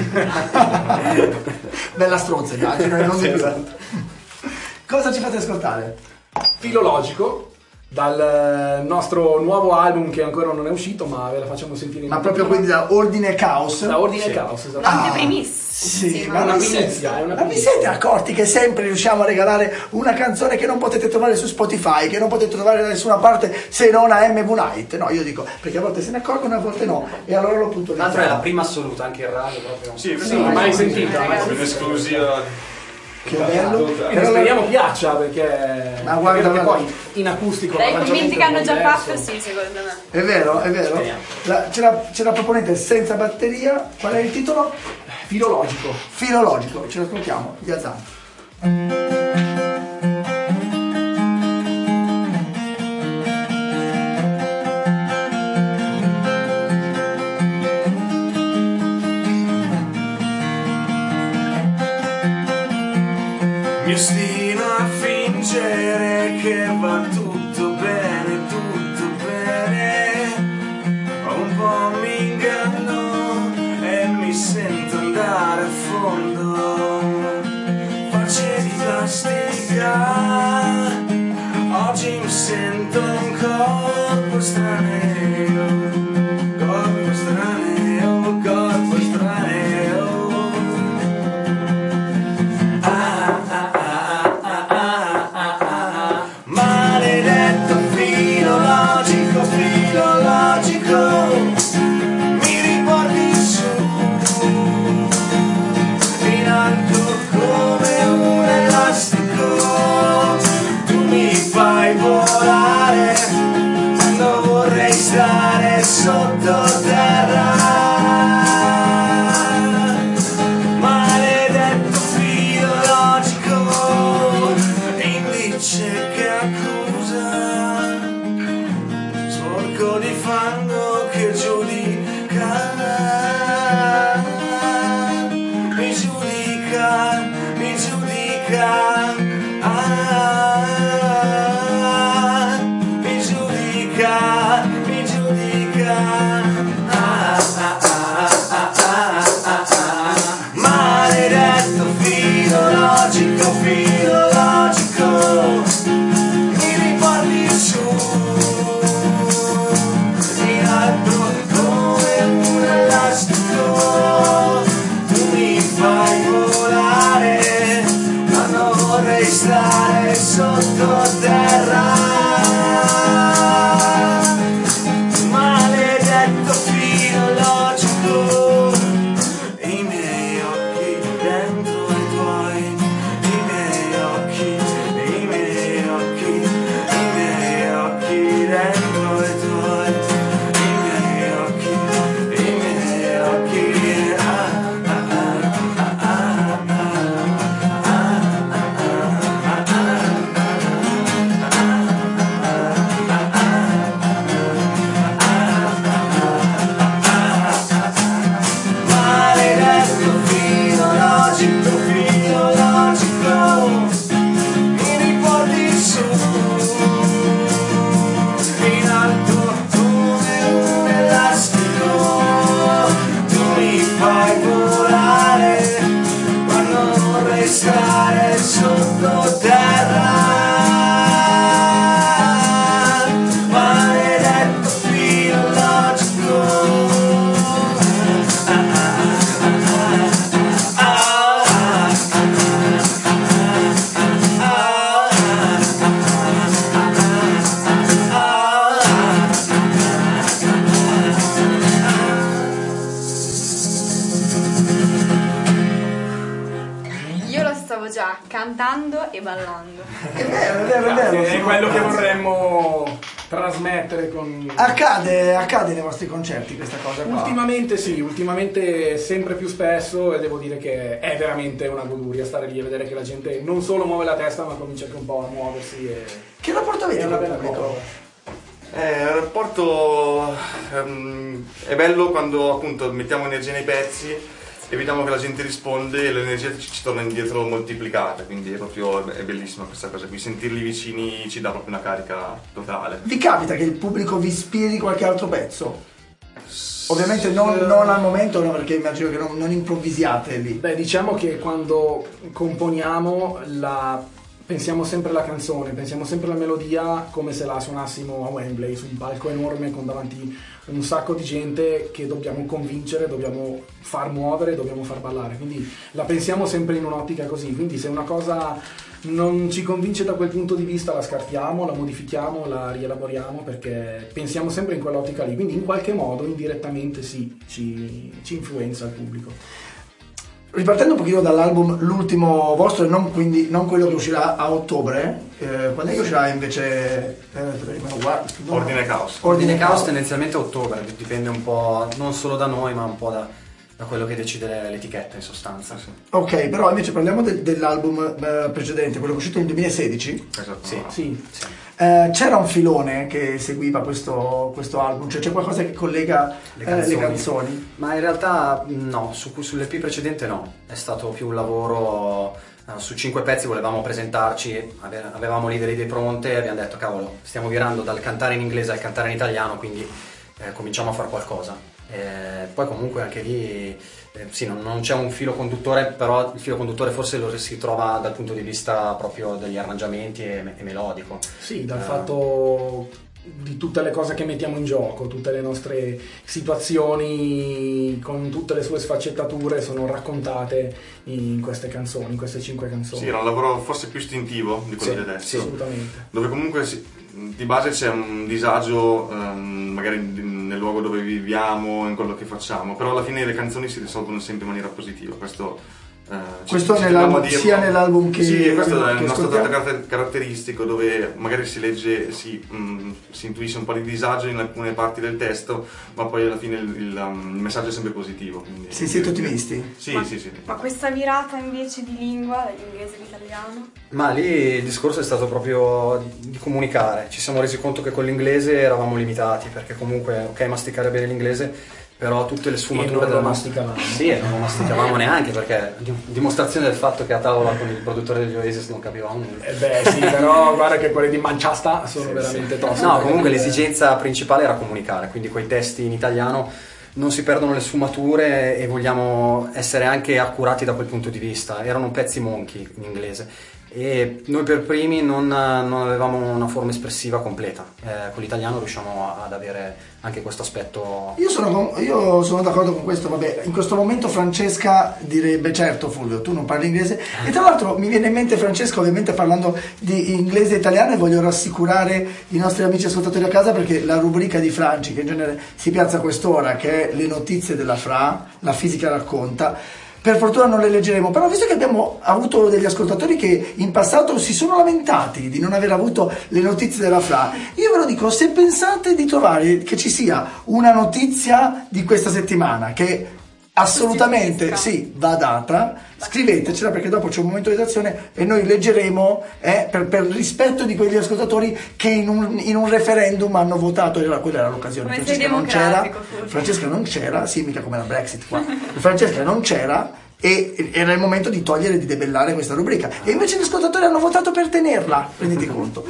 Bella stronza immagino e non di Sì, più. esatto. Cosa ci fate ascoltare? Filologico, dal nostro nuovo album che ancora non è uscito, ma ve la facciamo sentire in Ma proprio quindi da Ordine e Caos? da Ordine Sì. e Caos, esatto. Ah. L'antepremissa. Sì, ma ma una vi siete, pizza, è una ma vi pizza. siete accorti che sempre riusciamo a regalare una canzone che non potete trovare su Spotify, che non potete trovare da nessuna parte se non a M V Night? No, io dico, perché a volte se ne accorgono, a volte no, e allora lo Tra l'altro è la puntualizziamo. prima assoluta, anche in radio proprio. Sì, Sì, mai sentita, mai in esclusiva. Che bello. E Però speriamo piaccia, perché, Ma guarda, perché guarda. poi in acustico Dai l'arrangiamento commenti che è hanno un già po' fatto, diverso. sì, secondo me. È vero, è vero. Speriamo. La- ce, la, ce la proponete senza batteria. Qual è il titolo? Filologico. Filologico. Ce l'ascoltiamo. Di Azan. Mi ostino a fingere che va tutto bene, tutto bene. Un po' mi inganno e mi sento andare a fondo. Facce di plastica, oggi mi sento un corpo straniero. Corpo straniero, corpo straniero. Maledetto filologico, filologico, mi riporti su in alto come un elastico. Tu mi fai volare quando vorrei stare sottoterra. Maledetto filologico, indice che accusa, sporco di fango che giudica, mi giudica, mi giudica, ah, mi giudica, mi giudica, ah, ah, ah, ah, ah, ah, ah. Maledetto filologico, filologico, mi riporti su in alto come un elastico. Tu mi fai volare quando vorrei stare sottoterra. Maledetto filologico, i miei occhi dentro i tuoi, i miei occhi, i miei occhi, i miei occhi dentro i tuoi, i miei occhi, i miei occhi, ah, ah, ah, ah, ah, maledetto filologico, filologico, mi riporti su in alto come un elastico. Tu mi fai volare quando vorrei stare sottoterra. Maledetto filologico, ah, ah, ah, ah, Io lo stavo già cantando e ballando. È vero, è vero, è vero. È quello che vorremmo trasmettere con... Accade, accade nei vostri concerti questa cosa qua. Ultimamente sì, ultimamente sempre più spesso, e devo dire che è veramente una goduria stare lì e vedere che la gente non solo muove la testa ma comincia anche un po' a muoversi e... Che rapporto avete è una con il bella pubblico? cosa. Eh, il rapporto ehm, è bello quando appunto mettiamo energia nei pezzi e vediamo che la gente risponde e l'energia ci, ci torna indietro moltiplicata, quindi è proprio è bellissima questa cosa qui, sentirli vicini ci dà proprio una carica totale. Vi capita che il pubblico vi ispiri qualche altro pezzo? Ovviamente non, non al momento, no, perché immagino che non, non improvvisiate lì. Beh, diciamo che quando componiamo la pensiamo sempre alla canzone, pensiamo sempre alla melodia come se la suonassimo a Wembley, su un palco enorme con davanti un sacco di gente che dobbiamo convincere, dobbiamo far muovere, dobbiamo far ballare, quindi la pensiamo sempre in un'ottica così, quindi se una cosa non ci convince da quel punto di vista la scartiamo, la modifichiamo, la rielaboriamo, perché pensiamo sempre in quell'ottica lì, quindi in qualche modo indirettamente sì, ci, ci influenza il pubblico. Ripartendo un pochino dall'album, l'ultimo vostro, e non, quindi, non quello che uscirà a ottobre, eh, quando è che uscirà invece? Eh, guarda, no. Ordine Caos. Ordine Caos tendenzialmente a ottobre, dipende un po' non solo da noi ma un po' da, da quello che decide l'etichetta in sostanza. Sì. Ok, però invece parliamo de- dell'album eh, precedente, quello che è uscito nel duemilasedici. Esatto. Sì. Sì. Sì. Eh, c'era un filone che seguiva questo, questo album, cioè c'è qualcosa che collega Le eh, canzoni. le canzoni? Ma in realtà no, su, sull'E P precedente no, è stato più un lavoro, uh, su cinque pezzi volevamo presentarci, ave- avevamo lì delle idee pronte e abbiamo detto cavolo, stiamo virando dal cantare in inglese al cantare in italiano, quindi eh, cominciamo a fare qualcosa. E poi comunque anche lì eh, sì, non, non c'è un filo conduttore, però il filo conduttore forse lo si trova dal punto di vista proprio degli arrangiamenti e, e melodico. Sì, dal Uh, fatto di tutte le cose che mettiamo in gioco, tutte le nostre situazioni con tutte le sue sfaccettature sono raccontate in queste canzoni, in queste cinque canzoni. Sì, era un lavoro forse più istintivo di quello Sì, di adesso. Sì, assolutamente. Dove comunque si- di base c'è un disagio ehm, magari nel luogo dove viviamo, in quello che facciamo, però alla fine le canzoni si risolvono sempre in maniera positiva. Questo, eh, ci- Questo ci nell'album- teniamo a dirlo. sia nell'album che- Sì, questo è che il nostro ascoltiamo. tratto caratter- caratteristico, dove magari si legge, si, mh, si intuisce un po' di disagio in alcune parti del testo, ma poi alla fine il, il, um, il messaggio è sempre positivo. Quindi, Sì, siete ottimisti? Sì, ma, sì, sì. Ma questa virata invece di lingua, dall'inglese all'italiano? Ma lì il discorso è stato proprio di comunicare, ci siamo resi conto che con l'inglese eravamo limitati, perché comunque ok masticare bene l'inglese, però tutte le sfumature E non lo della masticavamo. Sì, e non lo masticavamo neanche, perché di- dimostrazione del fatto che a tavola con il produttore degli Oasis non capivamo nulla. Eh beh sì, però guarda che quelli di Manchester sono veramente tosti. No, comunque l'esigenza principale era comunicare, quindi quei testi in italiano non si perdono le sfumature e vogliamo essere anche accurati da quel punto di vista. Erano pezzi monchi in inglese e noi per primi non, non avevamo una forma espressiva completa. Eh, con l'italiano riusciamo ad avere anche questo aspetto. Io sono, con- io sono d'accordo con questo, vabbè, in questo momento Francesca direbbe certo Fulvio, tu non parli inglese, e tra l'altro mi viene in mente Francesca ovviamente parlando di inglese e italiano, e voglio rassicurare i nostri amici ascoltatori a casa, perché la rubrica di Franci, che in genere si piazza a quest'ora, che è le notizie della Fra, la fisica racconta, per fortuna non le leggeremo, però visto che abbiamo avuto degli ascoltatori che in passato si sono lamentati di non aver avuto le notizie della Fra, io ve lo dico, se pensate di trovare che ci sia una notizia di questa settimana che assolutamente sì, va data, scrivetecela, perché dopo c'è un momento di azione e noi leggeremo eh, per, per rispetto di quegli ascoltatori che in un, in un referendum hanno votato, era, quella era l'occasione. Come sei Francesca non c'era, democratico, Fulvio. Francesca non c'era, sì, mica come la Brexit qua. Francesca non c'era e era il momento di togliere, di debellare questa rubrica, e invece gli ascoltatori hanno votato per tenerla, renditi conto.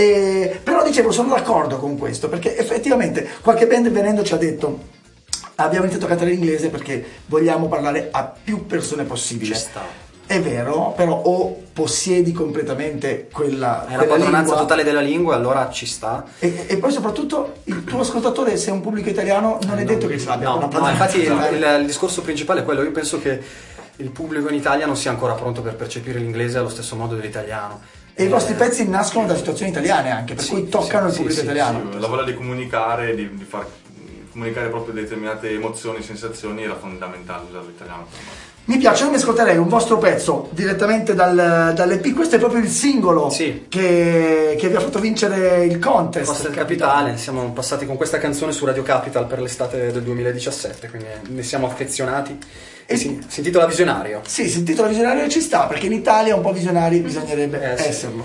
E, però dicevo, sono d'accordo con questo, perché effettivamente qualche band venendo ci ha detto: abbiamo iniziato a cantare in inglese perché vogliamo parlare a più persone possibile. Ci sta. È vero, però o possiedi completamente quella, È la quella padronanza lingua, totale della lingua, allora ci sta. e, e poi soprattutto il tuo ascoltatore, se è un pubblico italiano, non è detto che ce l'abbia. No, una no, padronanza infatti totale. il, il- il discorso principale è quello. Io penso che il pubblico in Italia non sia ancora pronto per percepire l'inglese allo stesso modo dell'italiano. E i vostri Eh, pezzi nascono da situazioni italiane anche, per Sì, cui toccano sì, il sì, pubblico sì, italiano. Sì, la voglia di comunicare, di, di far comunicare proprio determinate emozioni, sensazioni, era fondamentale usare l'italiano per me. Mi piace, io mi ascolterei un vostro pezzo direttamente dal, dall'E P. Questo è proprio il singolo Sì. che, che vi ha fatto vincere il contest. Costa del Capitale, siamo passati con questa canzone su Radio Capital per l'estate del duemiladiciassette, quindi ne siamo affezionati. E E- si, si intitola Visionario. Sì, si intitola Visionario e ci sta, perché in Italia un po' visionari bisognerebbe Eh, sì. esserlo.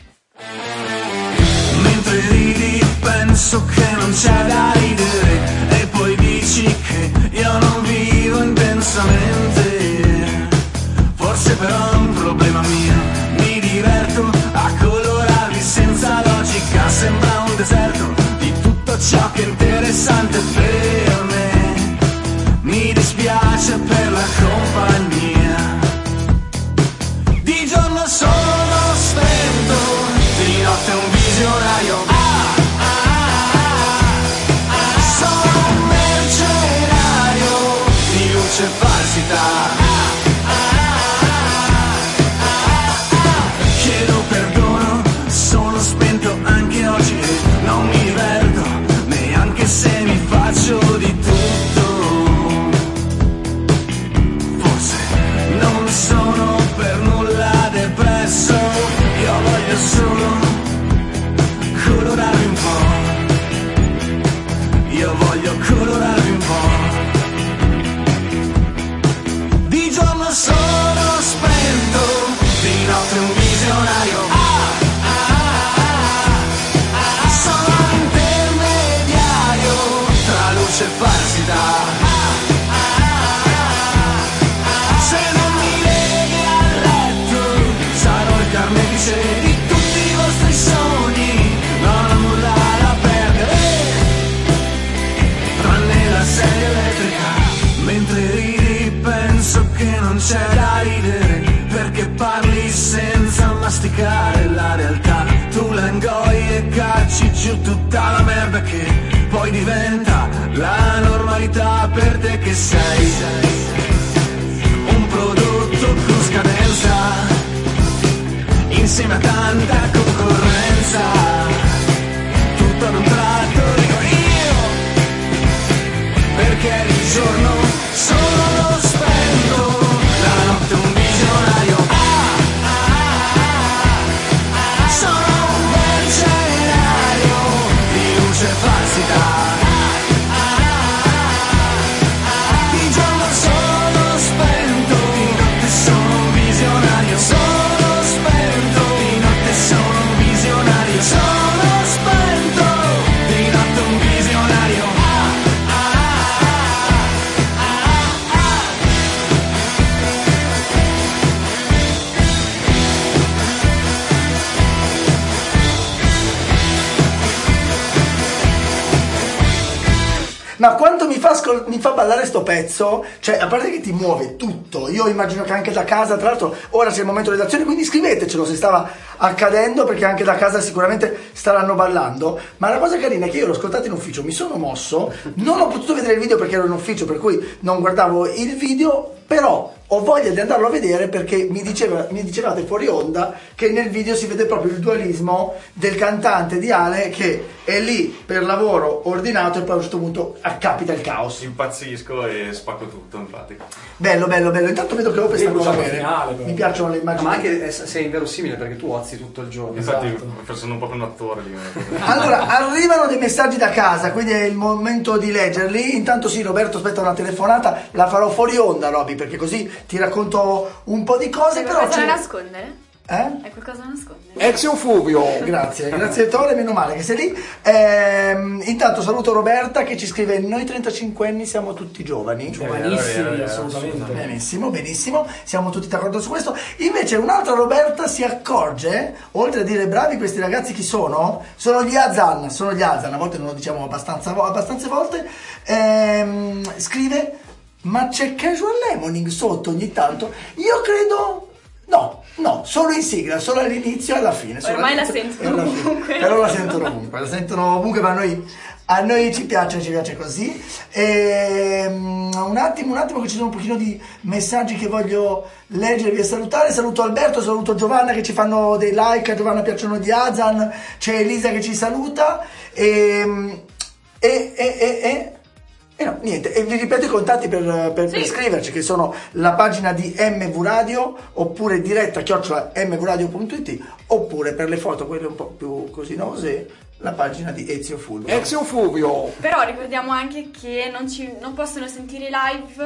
Mentre ridi penso che non c'è da ridere, e poi dici che io non vivo intensamente. Forse però è un problema mio, mi diverto a colorarvi senza logica. Sembra un deserto di tutto ciò che è interessante per me. Mi dispiace per la compagnia. Di giorno sono sveglio giudicare la realtà. Tu la ingoi e cacci giù tutta la merda che poi diventa la normalità per te che sei un prodotto con scadenza insieme a tanta concorrenza. Tutto ad un tratto dico io, perché il giorno solo lo spendo, la notte un visionario. Ah, ah, ah, ah, sono un mercenario di luce e falsità. Di giorno sono spento, di notte sono visionario. Sono spento, di notte sono visionario. Sono spento, di notte un visionario. Ma quanto mi fa, scol- mi fa ballare sto pezzo, cioè a parte che ti muove tutto, io immagino che anche da casa, tra l'altro ora c'è il momento delle azioni, quindi scrivetecelo se stava accadendo, perché anche da casa sicuramente staranno ballando. Ma la cosa carina è che io l'ho ascoltato in ufficio, mi sono mosso, non ho potuto vedere il video perché ero in ufficio, per cui non guardavo il video, però ho voglia di andarlo a vedere perché mi, diceva, mi dicevate fuori onda che nel video si vede proprio il dualismo del cantante di Ale che è lì per lavoro ordinato e poi a un certo punto accapita il caos. Impazzisco e spacco tutto, infatti. Bello, bello, bello. Intanto vedo che Ope sta Sì, cosa quello bene. finale, però. Mi piacciono le immagini. Ma anche eh, sei inverosimile perché tu ozzi tutto il giorno. Infatti, Esatto. sono proprio un attore. Allora, arrivano dei messaggi da casa, quindi è il momento di leggerli. Intanto sì, Roberto aspetta una telefonata, la farò fuori onda, Roby, perché così ti racconto un po' di cose. Hai però qualcosa c'è... da nascondere? Eh? Hai qualcosa da nascondere? Ezio Fulvio. Grazie, grazie Tore, meno male che sei lì. Ehm, intanto saluto Roberta che ci scrive: noi trentacinquenni siamo tutti giovani. Giovanissimi, assolutamente. Benissimo, benissimo, siamo tutti d'accordo su questo. Invece un'altra Roberta si accorge, oltre a dire bravi questi ragazzi chi sono? Sono gli Azan, sono gli Azan, a volte non lo diciamo abbastanza, abbastanza volte. Ehm, scrive: ma c'è Casual Lemoning sotto ogni tanto? Io credo... No, no, solo in sigla, solo all'inizio e alla fine. Ormai la all'inizio sentono e alla fine. ovunque. Però la sentono ovunque, la sentono ovunque, ma a noi, a noi ci piace, ci piace così. E, um, un attimo, un attimo che ci sono un pochino di messaggi che voglio leggervi e salutare. Saluto Alberto, saluto Giovanna che ci fanno dei like, a Giovanna piacciono gli Azan, c'è Elisa che ci saluta e... e, e, e, e E no, niente, e vi ripeto i contatti per, per, Sì. per scriverci, che sono la pagina di M V Radio, oppure diretta chiocciola m v radio punto i t, oppure per le foto, quelle un po' più cosinose, la pagina di Ezio Fulvio. Ezio Fulvio. Però ricordiamo anche che non, ci, non possono sentire i live,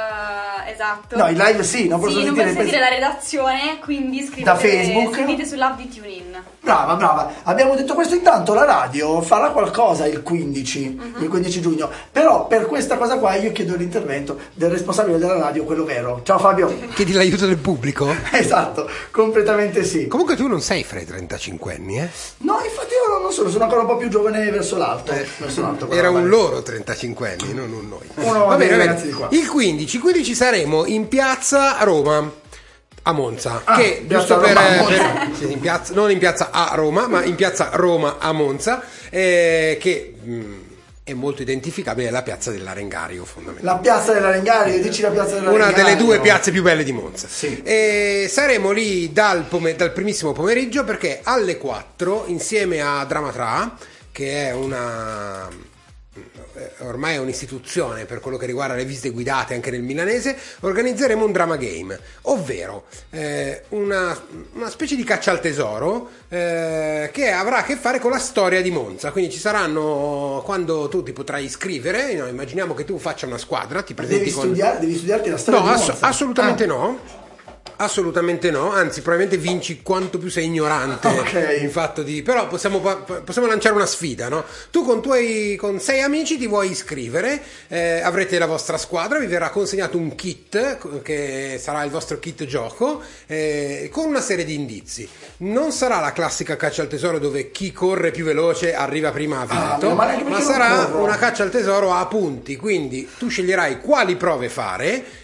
eh, esatto. No, i live sì, non possono sì, non sentire, possono sentire la redazione, quindi scrivete, Da Facebook. sentite sull'app di TuneIn. Brava, brava. Abbiamo detto questo, intanto la radio farà qualcosa il quindici, Uh-huh. il quindici giugno. Però per questa cosa qua io chiedo l'intervento del responsabile della radio, quello vero. Ciao Fabio. Chiedi l'aiuto del pubblico? Esatto, completamente sì. Comunque tu non sei fra i trentacinquenni, eh? No, infatti io non sono, sono ancora un po' più giovane verso l'alto. verso l'alto Era un guarda. loro trentacinquenni, non un noi. Uno Va dei bene, va ragazzi bene. di qua. Il quindici, quindici saremo in piazza Roma. A Monza, Ah, che piazza giusto per, Roma a Monza. per- sì, in piazza, non in piazza a Roma, ma in piazza Roma a Monza, eh, che mh, è molto identificabile, è la piazza dell'Arengario, fondamentalmente. La piazza dell'Arengario, dici la piazza Una dell'Arengario. delle due piazze più belle di Monza. Sì. E saremo lì dal, pome- dal primissimo pomeriggio, perché alle quattro, insieme a Dramatra, che è una ormai è un'istituzione per quello che riguarda le visite guidate anche nel milanese, organizzeremo un drama game, ovvero eh, una, una specie di caccia al tesoro eh, che avrà a che fare con la storia di Monza. Quindi ci saranno, quando tu ti potrai iscrivere, no, immaginiamo che tu faccia una squadra, ti presenti Devi, con... studiare, devi studiarti la storia No, di ass- Monza. assolutamente Ah. no. Assolutamente no, anzi probabilmente vinci quanto più sei ignorante Ok. in fatto di... Però possiamo, possiamo lanciare una sfida, no? Tu con tuoi con sei amici ti vuoi iscrivere, eh, avrete la vostra squadra, vi verrà consegnato un kit che sarà il vostro kit gioco eh, con una serie di indizi. Non sarà la classica caccia al tesoro dove chi corre più veloce arriva prima a Ah, vinto, meno male che ma perché non sarà corro. una caccia al tesoro a punti, quindi tu sceglierai quali prove fare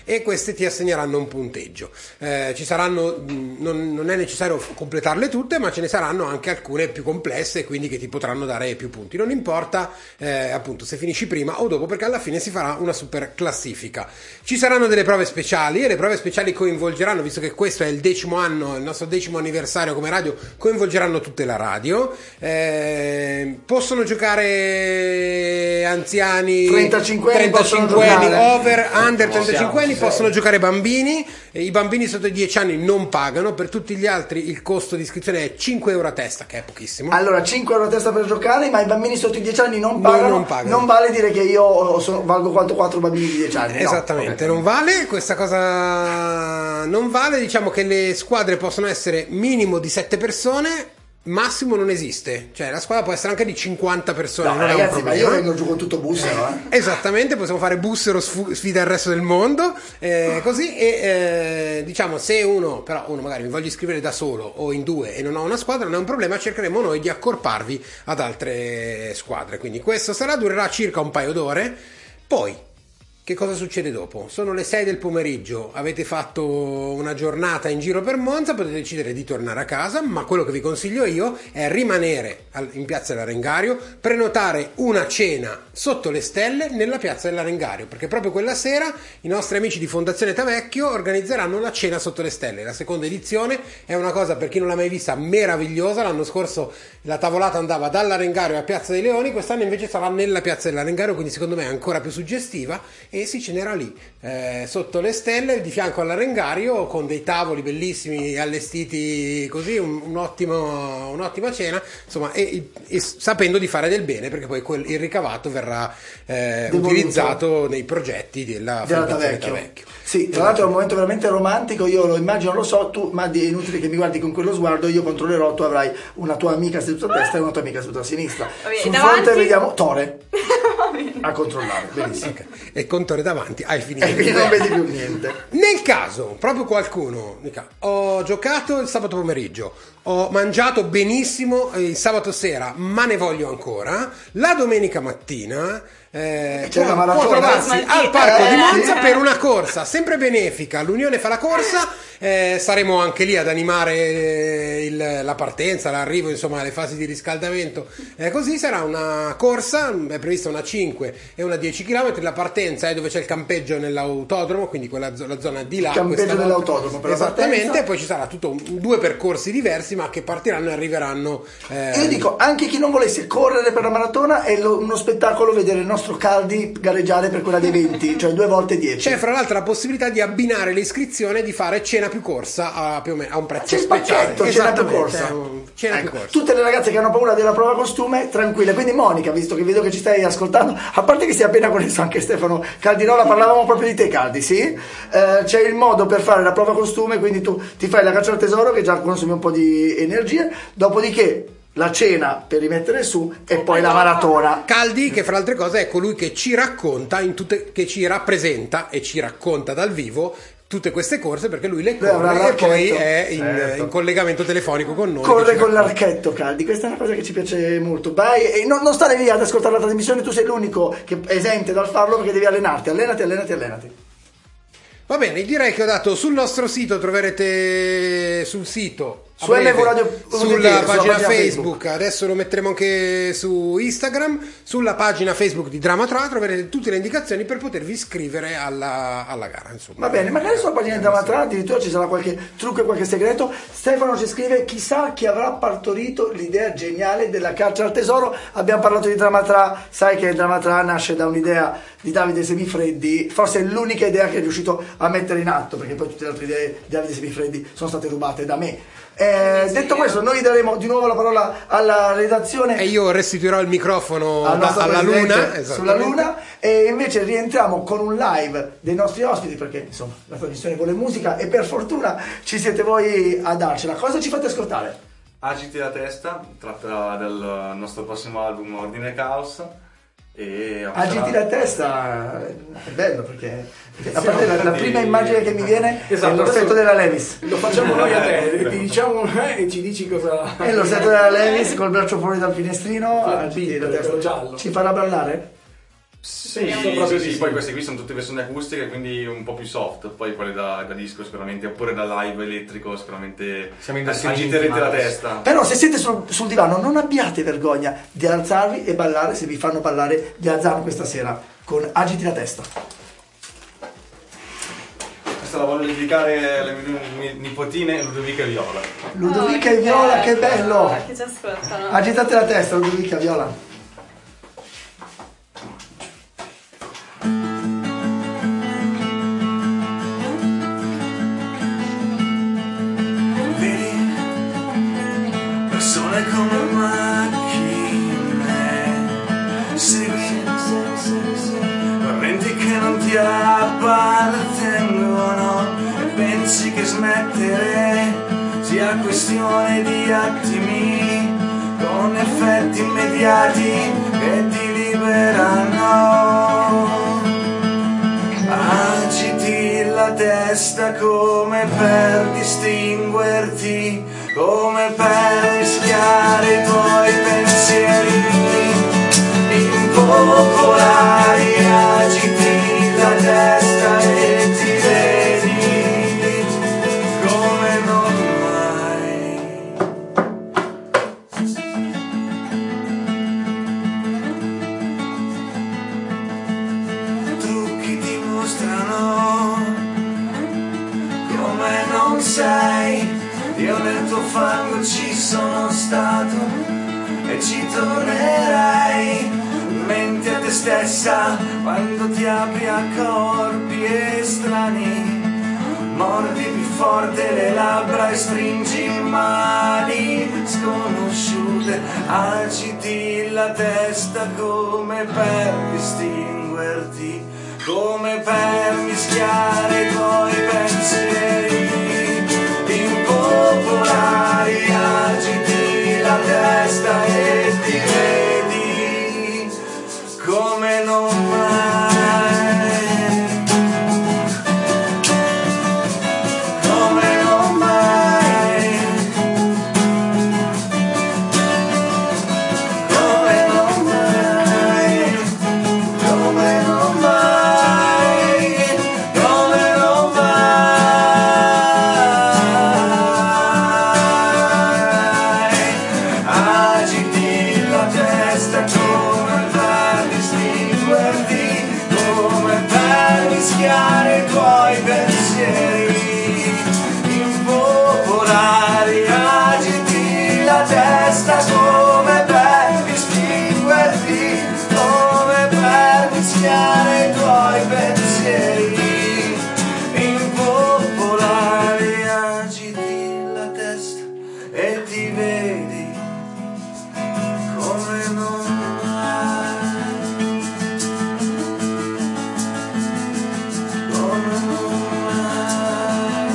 e queste ti assegneranno un punteggio. Eh, ci saranno, non, non è necessario completarle tutte, ma ce ne saranno anche alcune più complesse, quindi che ti potranno dare più punti. Non importa eh, appunto se finisci prima o dopo, perché alla fine si farà una super classifica. Ci saranno delle prove speciali e le prove speciali coinvolgeranno, visto che questo è il decimo anno, il nostro decimo anniversario come radio, coinvolgeranno tutte la radio. Eh, possono giocare anziani, trentacinque anni, trentacinque anni, giocare. over, under Possiamo, trentacinque anni, sì. possono giocare bambini. E i bambini sotto i dieci anni non pagano, per tutti gli altri il costo di iscrizione è cinque euro a testa, che è pochissimo. Allora, cinque euro a testa per giocare, ma i bambini sotto i dieci anni non pagano. non pagano. Non vale dire che io sono, valgo quanto quattro bambini di dieci anni. no. Esattamente, non vale questa cosa, non vale. Diciamo che le squadre possono essere minimo di sette persone, massimo non esiste, cioè la squadra può essere anche di cinquanta persone. No, non ragazzi, è un ma problema. io vengo giù con tutto bussero, eh. Esattamente, possiamo fare bussero sfu- sfida il resto del mondo, eh, così. E eh, diciamo, se uno però uno magari mi voglio iscrivere da solo o in due e non ho una squadra, non è un problema, cercheremo noi di accorparvi ad altre squadre. Quindi questo sarà, durerà circa un paio d'ore. Poi che cosa succede dopo? Sono le sei del pomeriggio, avete fatto una giornata in giro per Monza, potete decidere di tornare a casa, ma quello che vi consiglio io è rimanere al- in piazza dell'Arengario, prenotare una cena sotto le stelle nella piazza dell'Arengario, perché proprio quella sera i nostri amici di Fondazione Tavecchio organizzeranno la cena sotto le stelle. La seconda edizione è una cosa, per chi non l'ha mai vista, meravigliosa. L'anno scorso la tavolata andava dall'Arengario a Piazza dei Leoni, quest'anno invece sarà nella piazza dell'Arengario, quindi secondo me è ancora più suggestiva, e si cenerà lì eh, sotto le stelle di fianco all'Arengario, con dei tavoli bellissimi allestiti così, un, un ottimo, un'ottima cena, insomma, e, e sapendo di fare del bene, perché poi quel, il ricavato verrà eh, Devoluto. utilizzato nei progetti della Della Fondazione Tavecchio. Tavecchio. Sì, tra l'altro è un momento veramente romantico, io lo immagino, lo so, tu, ma è inutile che mi guardi con quello sguardo, io controllerò, tu avrai una tua amica seduta a destra e una tua amica seduta a sinistra. bene, Sul davanti? fronte vediamo Tore a controllare, benissimo. Ok. E il contore davanti, hai finito. E quindi non vedi più niente. Nel caso proprio qualcuno dica: ho giocato il sabato pomeriggio, ho mangiato benissimo il sabato sera, ma ne voglio ancora, la domenica mattina eh, C'è può, una maratona. può trovarsi Eh, al parco eh, di Monza sì. per una corsa sempre benefica. L'Unione fa la corsa, eh, saremo anche lì ad animare eh, il- la partenza, l'arrivo, insomma le fasi di riscaldamento, eh, così sarà una corsa, è prevista una cinque e una dieci chilometri. La partenza è dove c'è il campeggio nell'autodromo, quindi quella zo- la zona di là, Campeggio questa volta. dell'autodromo per la esattamente. partenza. Poi ci sarà tutto un- due percorsi diversi, ma che partiranno e arriveranno eh, Io dico, anche chi non volesse correre per la maratona è lo- uno spettacolo vedere il nostro Caldi gareggiare per quella dei venti, cioè due volte dieci. c'è fra l'altro la possibilità di abbinare l'iscrizione e di fare cena più corsa a, più o meno, a un prezzo C'è il speciale. pacchetto, cena più Esattamente, corsa. è un- cena Ecco, più corsa. tutte le ragazze che hanno paura della prova costume, tranquille. Quindi Monica, visto che vedo che ci stai ascoltando, a parte che si è appena connesso anche Stefano Caldirola, parlavamo proprio di te Caldi, sì? Eh, c'è il modo per fare la prova costume, quindi tu ti fai la caccia al tesoro che già consumi un po' di energie, dopodiché la cena per rimettere su e poi la maratona. Caldi, che fra le altre cose è colui che ci racconta in tutte, che ci rappresenta e ci racconta dal vivo tutte queste corse, perché lui le Lui avrà corre e l'archetto. poi è in, Certo. in collegamento telefonico con noi. Corre che ci con racconta. l'archetto, Caldi, questa è una cosa che ci piace molto. Vai e non, non stare lì ad ascoltare la trasmissione, tu sei l'unico che è esente dal farlo perché devi allenarti, allenati, allenati, allenati. Va bene, direi che ho dato sul nostro sito, troverete sul sito a Su breve, M V Radio sulla sulla pagina pagina Facebook. Facebook. Adesso lo metteremo anche su Instagram, sulla pagina Facebook di Drama tre troverete tutte le indicazioni per potervi iscrivere alla, alla gara, insomma. Va bene, magari sulla pagina di Dramatra addirittura ci sarà qualche trucco e qualche segreto. Stefano ci scrive: chissà chi avrà partorito l'idea geniale della caccia al tesoro. Abbiamo parlato di Dramatra, sai che Dramatra nasce da un'idea di Davide Semifreddi, forse è l'unica idea che è riuscito a mettere in atto, perché poi tutte le altre idee di Davide Semifreddi sono state rubate da me. Eh, detto questo, noi daremo di nuovo la parola alla redazione E io restituirò il microfono al da- nostro alla presidente Luna, sulla esattamente. Luna, e invece rientriamo con un live dei nostri ospiti, perché insomma la trasmissione vuole musica e per fortuna ci siete voi a darcela. Cosa ci fate ascoltare? Agiti la testa, tratta dal nostro prossimo album Ordine e Caos. E Agiti la testa, è bello perché a parte la, la prima immagine che mi viene Esatto, è l'orsetto adesso- della Levis. Lo facciamo noi a te, ti diciamo eh, e ci dici cosa. È l'orsetto della Levis col braccio fuori dal finestrino. Ah, Agiti la pinto, testa. quello giallo. Ci farà ballare? Sì, sì, proprio sì, sì. Poi queste qui sono tutte versioni acustiche, quindi un po' più soft. Poi quelle da, da disco sicuramente, oppure da live elettrico sicuramente Siamo indecisi. agiterete la testa. Però se siete sul, sul divano non abbiate vergogna di alzarvi e ballare, se vi fanno ballare di alzarvi questa sera con Agiti la testa. Questa la voglio dedicare alle mie, mie nipotine Ludovica e Viola. Ludovica Oh, e Viola, che bello, bello! Che ci ascoltano. Agitate la testa, Ludovica e Viola. Persone come macchine, segui correnti che non ti appartengono e pensi che smettere sia questione di attimi con effetti immediati che ti liberano. Agiti la testa come per distinguerti, come per mischiare i tuoi pensieri impopolari. Agiti la testa e ti vedi come non mai. Trucchi ti mostrano come non sei. Io nel tuo fango ci sono stato e ci tornerei. Menti a te stessa quando ti apri a corpi estranei. Mordi più forte le labbra e stringi mani sconosciute. Agiti la testa come per distinguerti, come per mischiare i tuoi pensieri impopolari. Agiti la testa e ti vedi come non mai, come non mai, come non mai, come non mai, come non mai. Agiti la testa come per distinguerti, come per mischiare i tuoi pensieri impopolari. Agiti la testa come per distinguerti, come per mischiare i tuoi pensieri impopolari. Agiti la testa e ti vedi come non mai, come non mai.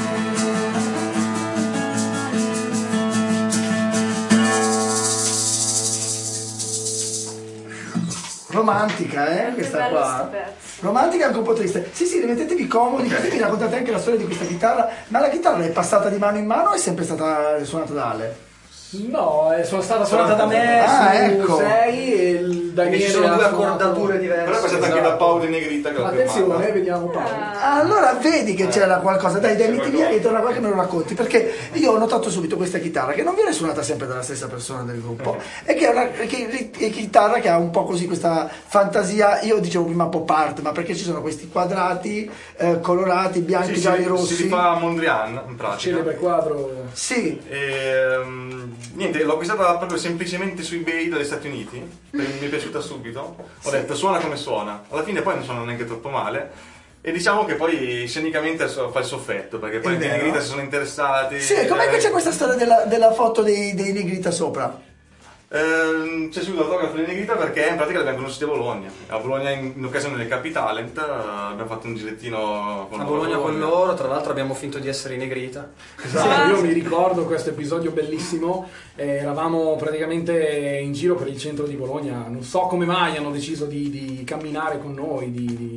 Romantica, eh, Che questa bello qua. sto pezzo. Romantica, anche un po' triste. Sì, sì, rimettetevi comodi, così mi raccontate anche la storia di questa chitarra. Ma la chitarra è passata di mano in mano o è sempre stata suonata da Ale? No, eh, sono stata suonata da me Ah, su ecco. sei e il Perché Daniele ci sono ha due suonato- accordature diverse. Però è passata anche da Paolo e Negrita che l'ha Attenzione, firmata. vediamo Paolo. Allora vedi che c'era qualcosa. Dai, dai, C'è metti qualcosa. via e torna qua che me lo racconti. Perché io ho notato subito questa chitarra che non viene suonata sempre dalla stessa persona del gruppo e che è una che, che chitarra che ha un po' così questa fantasia. Io dicevo prima pop art, ma perché ci sono questi quadrati eh, colorati, bianchi, Sì, gialli, si, rossi. si rifà a Mondrian in pratica. Celebre quadro. Sì. E, um, niente, l'ho acquistata proprio semplicemente su eBay dagli Stati Uniti, perché mi è piaciuta subito. Ho detto suona come suona, alla fine poi non suona neanche troppo male. E diciamo che poi scenicamente fa il soffetto, perché poi È anche i vero. Negrita si sono interessati. Sì, com'è che eh, c'è questa storia della, della foto dei, dei Negrita sopra? Ehm, c'è subito l'autografo di Negrita perché in pratica l'abbiamo conosciuti a Bologna. A Bologna in, in occasione del Capitalent eh, abbiamo fatto un girettino con A loro. Bologna con loro, tra l'altro abbiamo finto di essere i Negrita. Esatto, io mi ricordo questo episodio bellissimo, eh, eravamo praticamente in giro per il centro di Bologna, non so come mai hanno deciso di, di camminare con noi, di, di,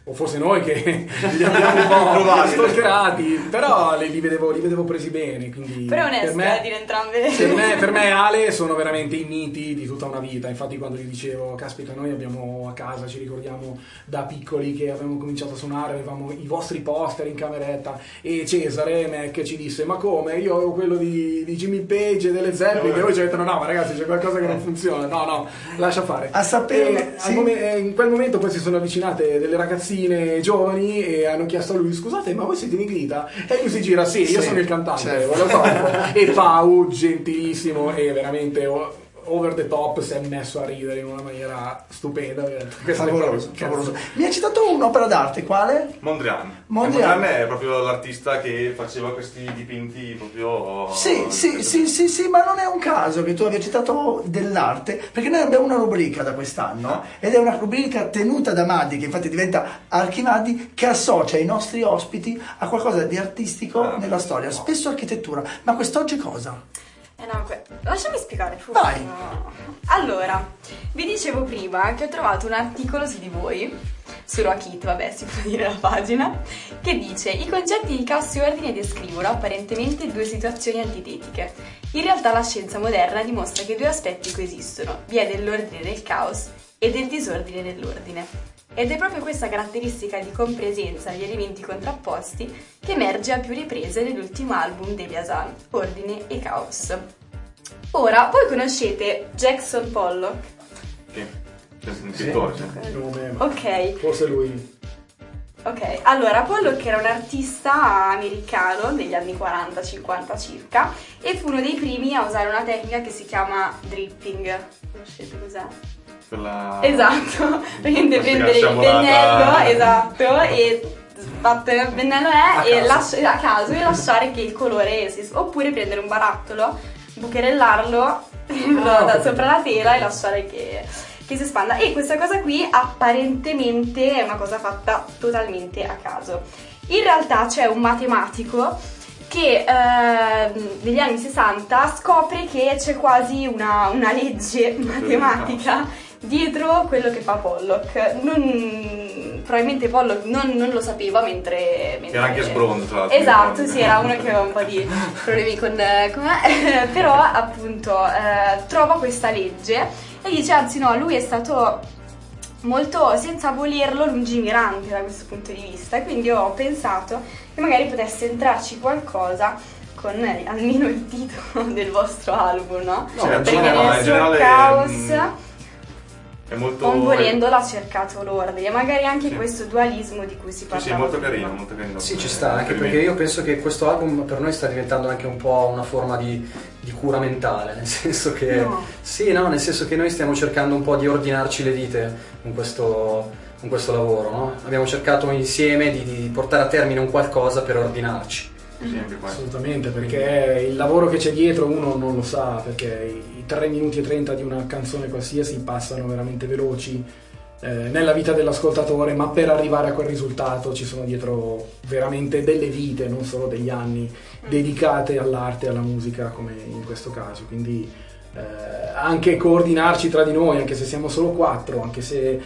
o forse noi che li abbiamo un po' stalkerati, però li, li, vedevo, li vedevo presi bene, quindi però è onesta per me, a dire entrambe. Per me, per me e Ale sono veramente i miti di tutta una vita. Infatti quando gli dicevo caspita, noi abbiamo a casa, ci ricordiamo da piccoli che avevamo cominciato a suonare, avevamo i vostri poster in cameretta, e Cesare Mac ci disse ma come, io avevo quello di, di Jimmy Page e delle Zeppelin, che voi ci avete detto no ma ragazzi c'è qualcosa che non funziona, no no lascia fare. A sapere, e sì. momen- in quel momento poi si sono avvicinate delle ragazzine giovani e hanno chiesto a lui scusate ma voi siete Nigrita? E lui si gira sì, io Sì, sono il cantante, certo. voglio fare. E Pau gentilissimo e veramente o- over the top, si è messo a ridere in una maniera stupenda. Favoloso, favoloso. Mi ha citato un'opera d'arte, quale? Mondrian. Mondrian. Mondrian è proprio l'artista che faceva questi dipinti proprio... Sì, sì, sì, sì, sì, ma non è un caso che tu abbia citato dell'arte, perché noi abbiamo una rubrica da quest'anno, ed è una rubrica tenuta da Maddi, che infatti diventa Archimaddi, che associa i nostri ospiti a qualcosa di artistico Ah, nella storia, spesso architettura. Ma quest'oggi cosa? Eh no, que- lasciami spiegare. fu- Vai. Allora, vi dicevo prima che ho trovato un articolo su di voi, su Rockit, vabbè, si può dire la pagina, che dice: i concetti di caos e ordine descrivono apparentemente due situazioni antitetiche. In realtà la scienza moderna dimostra che due aspetti coesistono, vi è dell'ordine del caos e del disordine dell'ordine. Ed è proprio questa caratteristica di compresenza degli elementi contrapposti che emerge a più riprese nell'ultimo album degli Asan, Ordine e Caos. Ora, voi conoscete Jackson Pollock? Sì, è un pittore, sì. Nome, ma Ok, forse lui. ok. Allora, Pollock era un artista americano degli anni quaranta cinquanta circa e fu uno dei primi a usare una tecnica che si chiama dripping. Conoscete cos'è? Quella... Esatto, praticamente Classica prendere il sciamolata. pennello, esatto, e sbattere il pennello è A e caso. lasci- a caso e lasciare che il colore si... oppure prendere un barattolo, bucherellarlo da capito. sopra la tela e lasciare che, che si espanda. E questa cosa qui apparentemente è una cosa fatta totalmente a caso. In realtà c'è un matematico che eh, negli anni sessanta scopre che c'è quasi una, una legge matematica dietro quello che fa Pollock. Non, probabilmente Pollock non, non lo sapeva mentre, mentre... Era anche sbronzo, tra l'altro. Esatto, sì, era uno che aveva un po' di problemi con, con me, però appunto eh, trova questa legge e dice, anzi no, lui è stato molto, senza volerlo, lungimirante da questo punto di vista, quindi ho pensato che magari potesse entrarci qualcosa con eh, almeno il titolo del vostro album, no? Sì, Perché no, nel in suo generale, caos, mm, è molto... non volendo, l'ha cercato l'ordine, magari anche Sì. questo dualismo di cui si Sì, parla. sì, molto carino, molto carino. Sì, ci sta, anche perché io penso che questo album per noi sta diventando anche un po' una forma di, di cura mentale, nel senso che... No. Sì, no, nel senso che noi stiamo cercando un po' di ordinarci le vite con questo, con questo lavoro, no? Abbiamo cercato insieme di, di portare a termine un qualcosa per ordinarci. Sì, anche qua. Assolutamente, perché il lavoro che c'è dietro uno non lo sa, perché i tre minuti e trenta di una canzone qualsiasi passano veramente veloci eh, nella vita dell'ascoltatore, ma per arrivare a quel risultato ci sono dietro veramente delle vite, non solo degli anni dedicate all'arte e alla musica come in questo caso, quindi eh, anche coordinarci tra di noi, anche se siamo solo quattro, anche se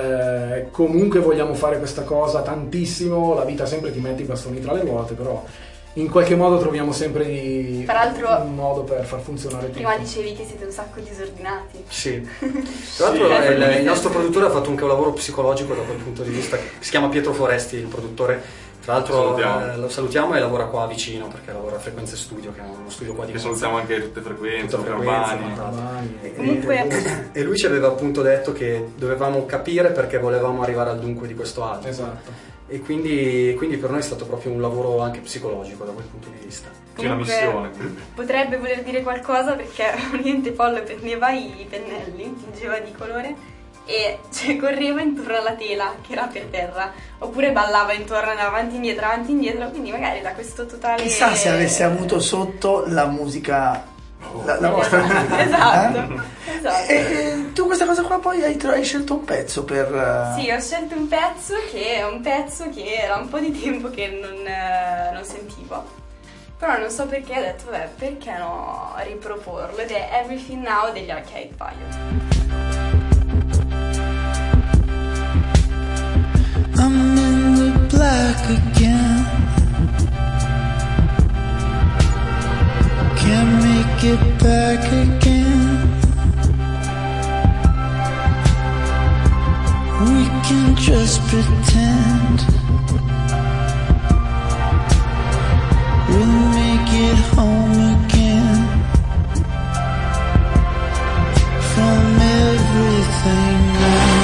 eh, comunque vogliamo fare questa cosa tantissimo, la vita sempre ti mette i bastoni tra le ruote, però in qualche modo troviamo sempre di Tra l'altro, un modo per far funzionare tutto. prima dicevi che siete un sacco disordinati. Sì. Tra l'altro Sì. il, il nostro produttore ha fatto un lavoro psicologico da quel punto di vista, si chiama Pietro Foresti, il produttore. Tra l'altro Salutiamo. eh, lo salutiamo e lavora qua vicino perché lavora a Frequenze Studio, che è uno studio qua di Che Monza. salutiamo anche tutte frequenze, Tutta tutte frequenza, urbani. Montani. E- Comunque- E lui ci aveva appunto detto che dovevamo capire perché volevamo arrivare al dunque di questo album. Esatto. E quindi, quindi per noi è stato proprio un lavoro anche psicologico da quel punto di vista. C'è una Comunque, missione. quindi. potrebbe voler dire qualcosa perché niente, Pollo prendeva i pennelli, tingeva di colore e cioè, correva intorno alla tela che era per terra, oppure ballava intorno, andava avanti e indietro, avanti e indietro, quindi magari da questo totale... Chissà se avesse avuto sotto la musica, la, la vostra musica. Esatto, Eh? esatto. E, e tu questa cosa qua poi hai, tro- hai scelto un pezzo per... eh, Sì, ho scelto un pezzo che è un pezzo che era un po' di tempo che non, eh, non sentivo, però non so perché ho detto vabbè, perché no riproporlo, ed è Everything Now degli Arcade Fire. I'm back again. Can't make it back again. We can just pretend we'll make it home again. From everything now.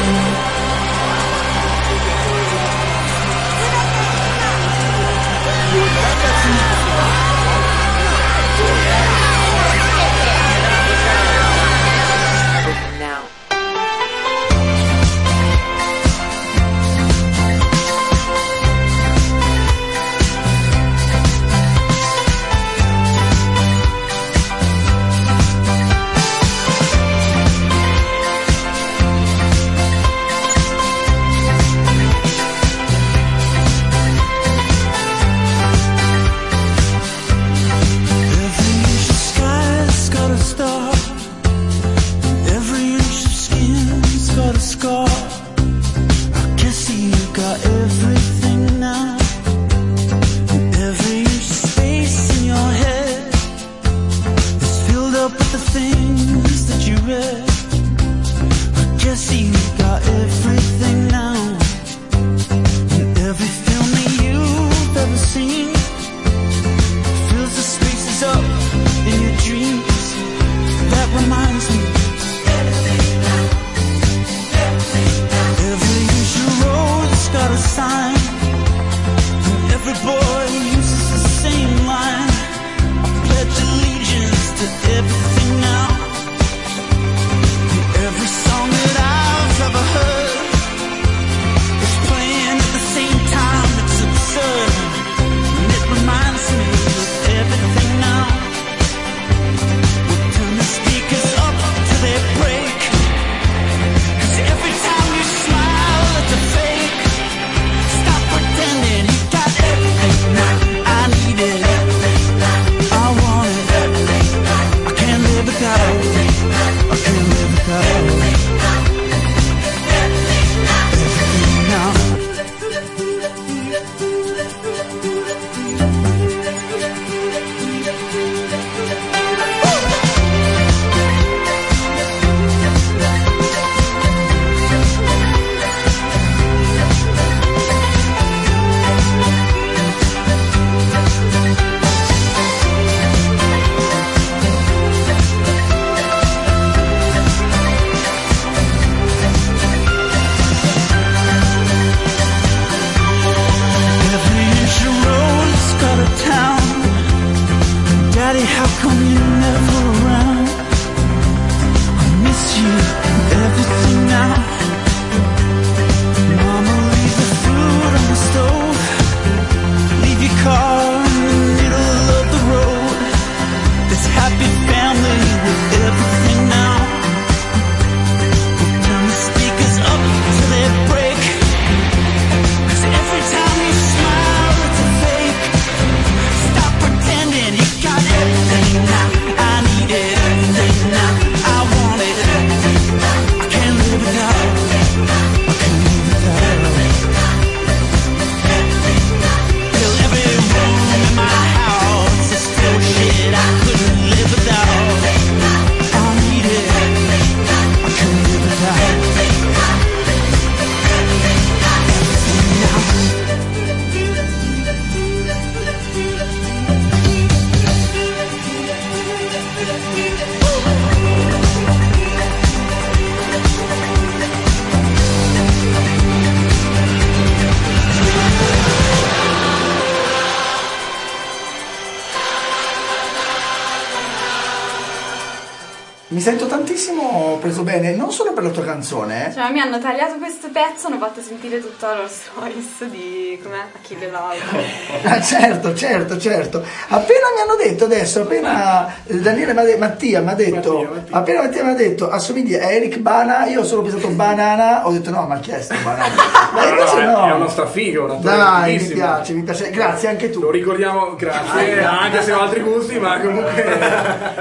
Mi sento tantissimo preso bene, non solo per la tua canzone. Cioè, mi hanno tagliato questo pezzo, hanno fatto sentire tutta la Rolls Royce di com'è Achille Lauro. Ah, certo, certo, certo. Appena mi hanno detto adesso, appena Daniele Made- Mattia mi ha detto, Mattia, Mattia. appena Mattia mi ha detto assomiglia a Eric Bana, io ho solo pensato banana, ho detto no, ma chi è sto banana? Ma no, invece no, no. È una strafiga, una Dai, mi piace, mi piace. Grazie anche tu. Lo ricordiamo, grazie, ah, anche se ho altri gusti, ma comunque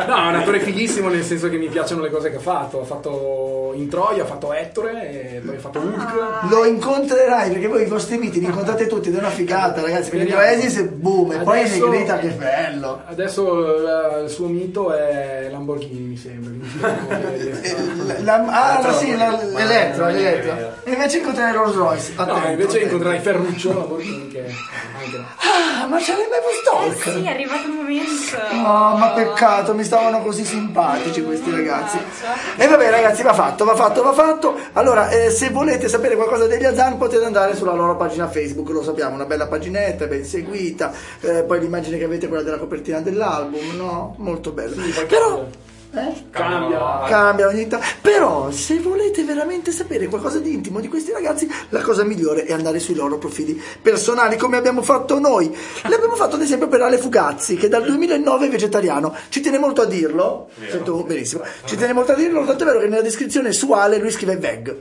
No, è un attore fighissimo nel senso che mi piacciono le cose che ha fatto. Ha fatto in Troia, ha fatto Ettore e poi ha fatto Hulk. Lo incontrerai perché voi i vostri miti li incontrate tutti ed è una figata, ragazzi. Perché di Oasis e boom, e poi Adesso- Negrita, che bello. Adesso la- il suo mito è Lamborghini, mi sembra. Mi sembra. La- ah, no, sì, la- l'Elettra, l'Elettra. E invece incontrerai Rolls Royce. No, Attento, invece attento. incontrerai Ferruccio Lamborghini che anche Ah, ma c'è l'M V Eh sì, è arrivato il momento. Oh, ma peccato, mi stavano così simpatici questi ragazzi. E vabbè ragazzi, va fatto, va fatto, va fatto. Allora, eh, se volete sapere qualcosa degli Azan potete andare sulla loro pagina Facebook, lo sappiamo, una bella paginetta, ben seguita. Eh, poi l'immagine che avete è quella della copertina dell'album, no? Molto bella. Però... Eh? cambia. Cambia ogni tanto. Però se volete veramente sapere qualcosa di intimo di questi ragazzi, la cosa migliore è andare sui loro profili personali, come abbiamo fatto noi. L'abbiamo fatto ad esempio per Ale Fugazzi, che dal duemilanove è vegetariano. Ci tiene molto a dirlo. Sento benissimo. Ci tiene molto a dirlo, tanto è vero che nella descrizione su Ale lui scrive veg.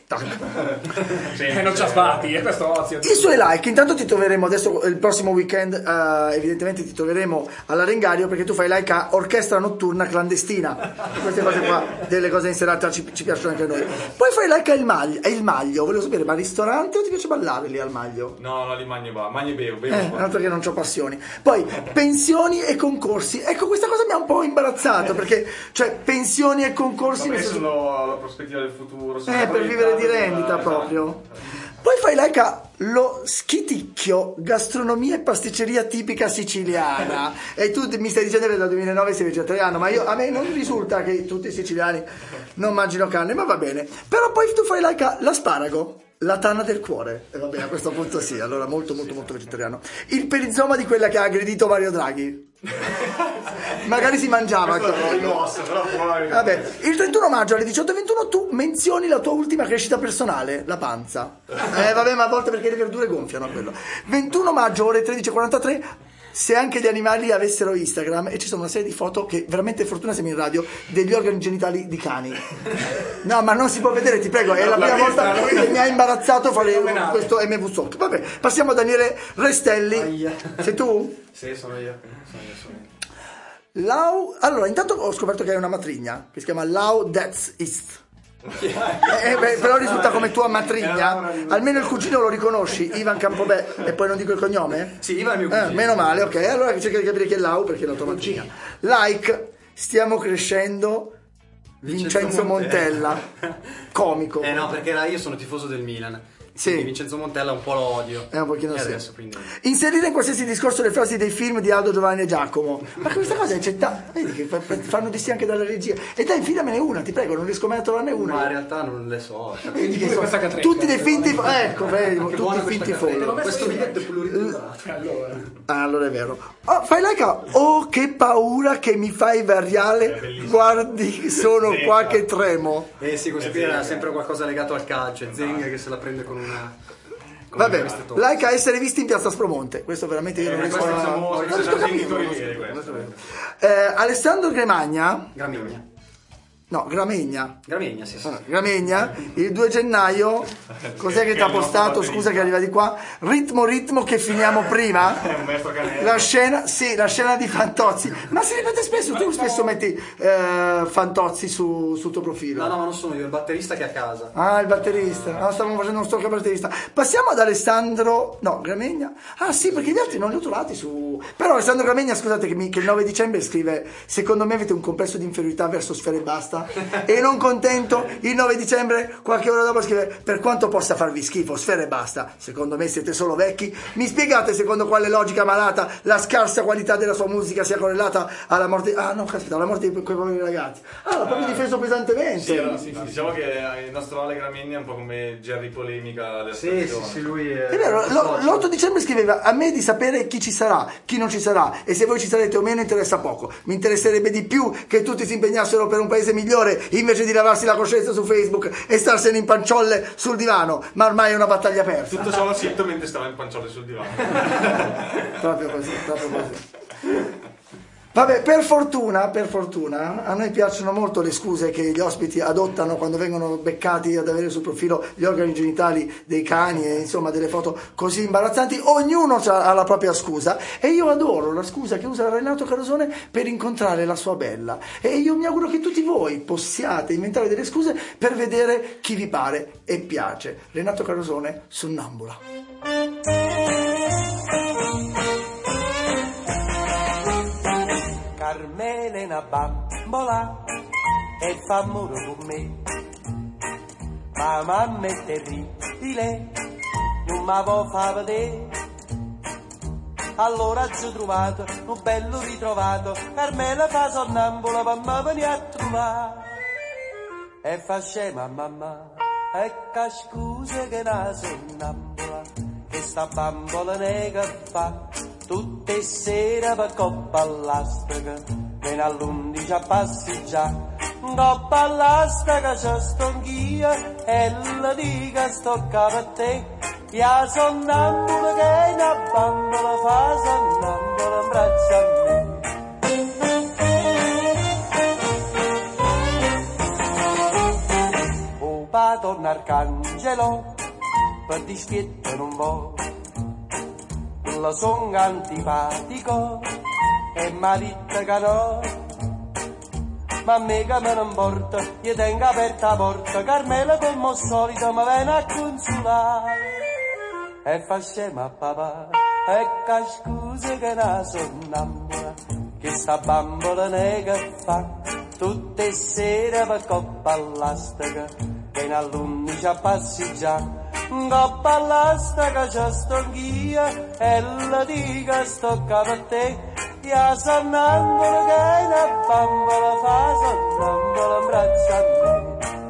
E non c'ha spati, e questo ozio. I suoi like, intanto ti troveremo adesso il prossimo weekend, eh, evidentemente ti troveremo all'Arengario perché tu fai like a Orchestra Notturna Clandestina. Queste cose qua, delle cose in serata ci, ci piacciono anche a noi. Poi fai like a Il Maglio, a Il Maglio, volevo sapere, ma al ristorante o ti piace ballare lì al Maglio? No, no, li mangio e va, mangio e bevo, bevo. Eh, altro che non c'ho passioni. Poi pensioni e concorsi. Ecco, questa cosa mi ha un po' imbarazzato perché, cioè, pensioni e concorsi. Vabbè, nel senso- sono la prospettiva del futuro. Eh, per vivere di rendita proprio. Poi fai like a Lo Schiticchio, gastronomia e pasticceria tipica siciliana. E tu mi stai dicendo che dal duemilanove sei vegetariano, ma io, a me non risulta che tutti i siciliani non mangino carne, ma va bene. Però poi tu fai like a L'asparago, la tana del cuore. E vabbè, a questo punto sì, allora molto molto molto vegetariano. Il perizoma di quella che ha aggredito Mario Draghi. Magari si mangiava anche quello. Vabbè, il trentuno maggio alle diciotto e ventuno tu menzioni la tua ultima crescita personale, la panza. Eh vabbè, ma a volte perché le verdure gonfiano quello. ventuno maggio ore tredici e quarantatré, se anche gli animali avessero Instagram, e ci sono una serie di foto che veramente fortuna siamo in radio, degli organi genitali di cani. No, ma non si può vedere, ti prego, è la prima volta che mi ha imbarazzato fare questo M V S O C. Vabbè, passiamo a Daniele Restelli. Sei tu? Sì, sono io. Sono io, sono io. Lau, allora intanto ho scoperto che hai una matrigna che si chiama Lau That's East. Eh, beh, però risulta come tua matrigna. Almeno il cugino lo riconosci, Ivan Campobè, e poi non dico il cognome? Sì, Ivan è mio cugino. Eh, meno male, ok. Allora cerca di capire chi è Lau perché è la tua matrigna. Like, stiamo crescendo. Vincenzo, Vincenzo Montella, comico. Eh no, perché io sono tifoso del Milan. Sì. Quindi Vincenzo Montella un po' lo odio. È un pochino e sì. adesso, quindi... Inserire in qualsiasi discorso le frasi dei film di Aldo, Giovanni e Giacomo. Ma questa cosa è accettata. Vedi che fa- fa- fanno di sì anche dalla regia. E dai, infidamene una, ti prego, non riesco mai a trovarne una. Ma in realtà non le so. Cioè, Vedi che Pure so- questa catrecca. tutti dei finti. Ecco, vedi, tutti buona i finti questa follow. Questo biglietto è pluriturato. Allora. Ah, allora è vero. Oh, fai like a oh che paura che mi fai variare. Guardi, sono qua che tremo. Eh sì, questo qui era sempre qualcosa legato al calcio. Zeng che se la prende con una... con Vabbè, queste toppe. like a essere visti in piazza Spromonte. Questo veramente io non riesco Questo a. siamo, non questo riesco a siamo capirlo. genitori veri, questo. Eh, Alessandro Gramagna. Gramigna. No, Gramegna. Gramigna, sì, sì. Ah, Gramegna, il due gennaio, cos'è che ti ha postato? Scusa che arriva di qua. Ritmo, ritmo che finiamo prima. La scena, sì, la scena di Fantozzi. Ma si ripete spesso, tu spesso metti eh, Fantozzi su, sul tuo profilo. No, no, ma non sono io, il batterista che è a casa. Ah, il batterista. No, stavamo facendo uno stalk al batterista. Passiamo ad Alessandro. No, Gramegna. Ah, sì, perché gli altri non li ho trovati su. Però Alessandro Gramegna, scusate, che, mi, che il nove dicembre scrive: secondo me avete un complesso di inferiorità verso Sfera e Basta. E non contento, il nove dicembre, qualche ora dopo, scrive: per quanto possa farvi schifo, Sfera e Basta. Secondo me siete solo vecchi. Mi spiegate secondo quale logica malata la scarsa qualità della sua musica sia correlata alla morte. Ah, no, caspita, alla morte di quei poveri ragazzi. Ah, l'ho proprio difeso pesantemente. Sì, allora, sì, sì, diciamo che il nostro Ale Gramegna è un po' come Jerry Polemica del Sì, sì, sì, lui è... È vero, lo- l'otto dicembre scriveva: a me di sapere chi ci sarà, chi non ci sarà, e se voi ci sarete o meno interessa poco. Mi interesserebbe di più che tutti si impegnassero per un paese migliore invece di lavarsi la coscienza su Facebook e starsene in panciolle sul divano, ma ormai è una battaglia persa. Tutto ciò lo sento mentre stava in panciolle sul divano. Proprio così, proprio così. Vabbè, per fortuna, per fortuna, a noi piacciono molto le scuse che gli ospiti adottano quando vengono beccati ad avere sul profilo gli organi genitali dei cani e insomma delle foto così imbarazzanti. Ognuno ha la propria scusa e io adoro la scusa che usa Renato Carosone per incontrare la sua bella. E io mi auguro che tutti voi possiate inventare delle scuse per vedere chi vi pare e piace. Renato Carosone, Sonnambula. Carmela è una bambola e fa amore con me, ma mamma è terribile, non mi può far vedere. Allora ci ho trovato un bello ritrovato, Carmela fa sonnambula, mamma venire a trovare. E fa scema mamma, ecco scusa che la sonnambula, che sta bambola nega fa. Tutte sere per coppa all'astraga, viene all'undici a passeggiare. Coppa all'astraga c'è stonchia e la dica stocca per te. Ya sonnambula che una bambola fa sonnambula in braccio a me. O padrone Arcangelo per dispietto non vuole, la son antipatico e marita che no, ma a me che me ne importa, io tengo aperta la porta, Carmela come al solito mi viene a consolare e fa scema a papà, ecco scusa che una sonnambula, che sta bambola nega fa, tutte sere per coppa all'astraga, viene all'undici a passeggiare. Coppa all'astraga c'è stonchia e la dica stocca per te. Ya sonnambula che una bambola fa sonnambula in braccio a me.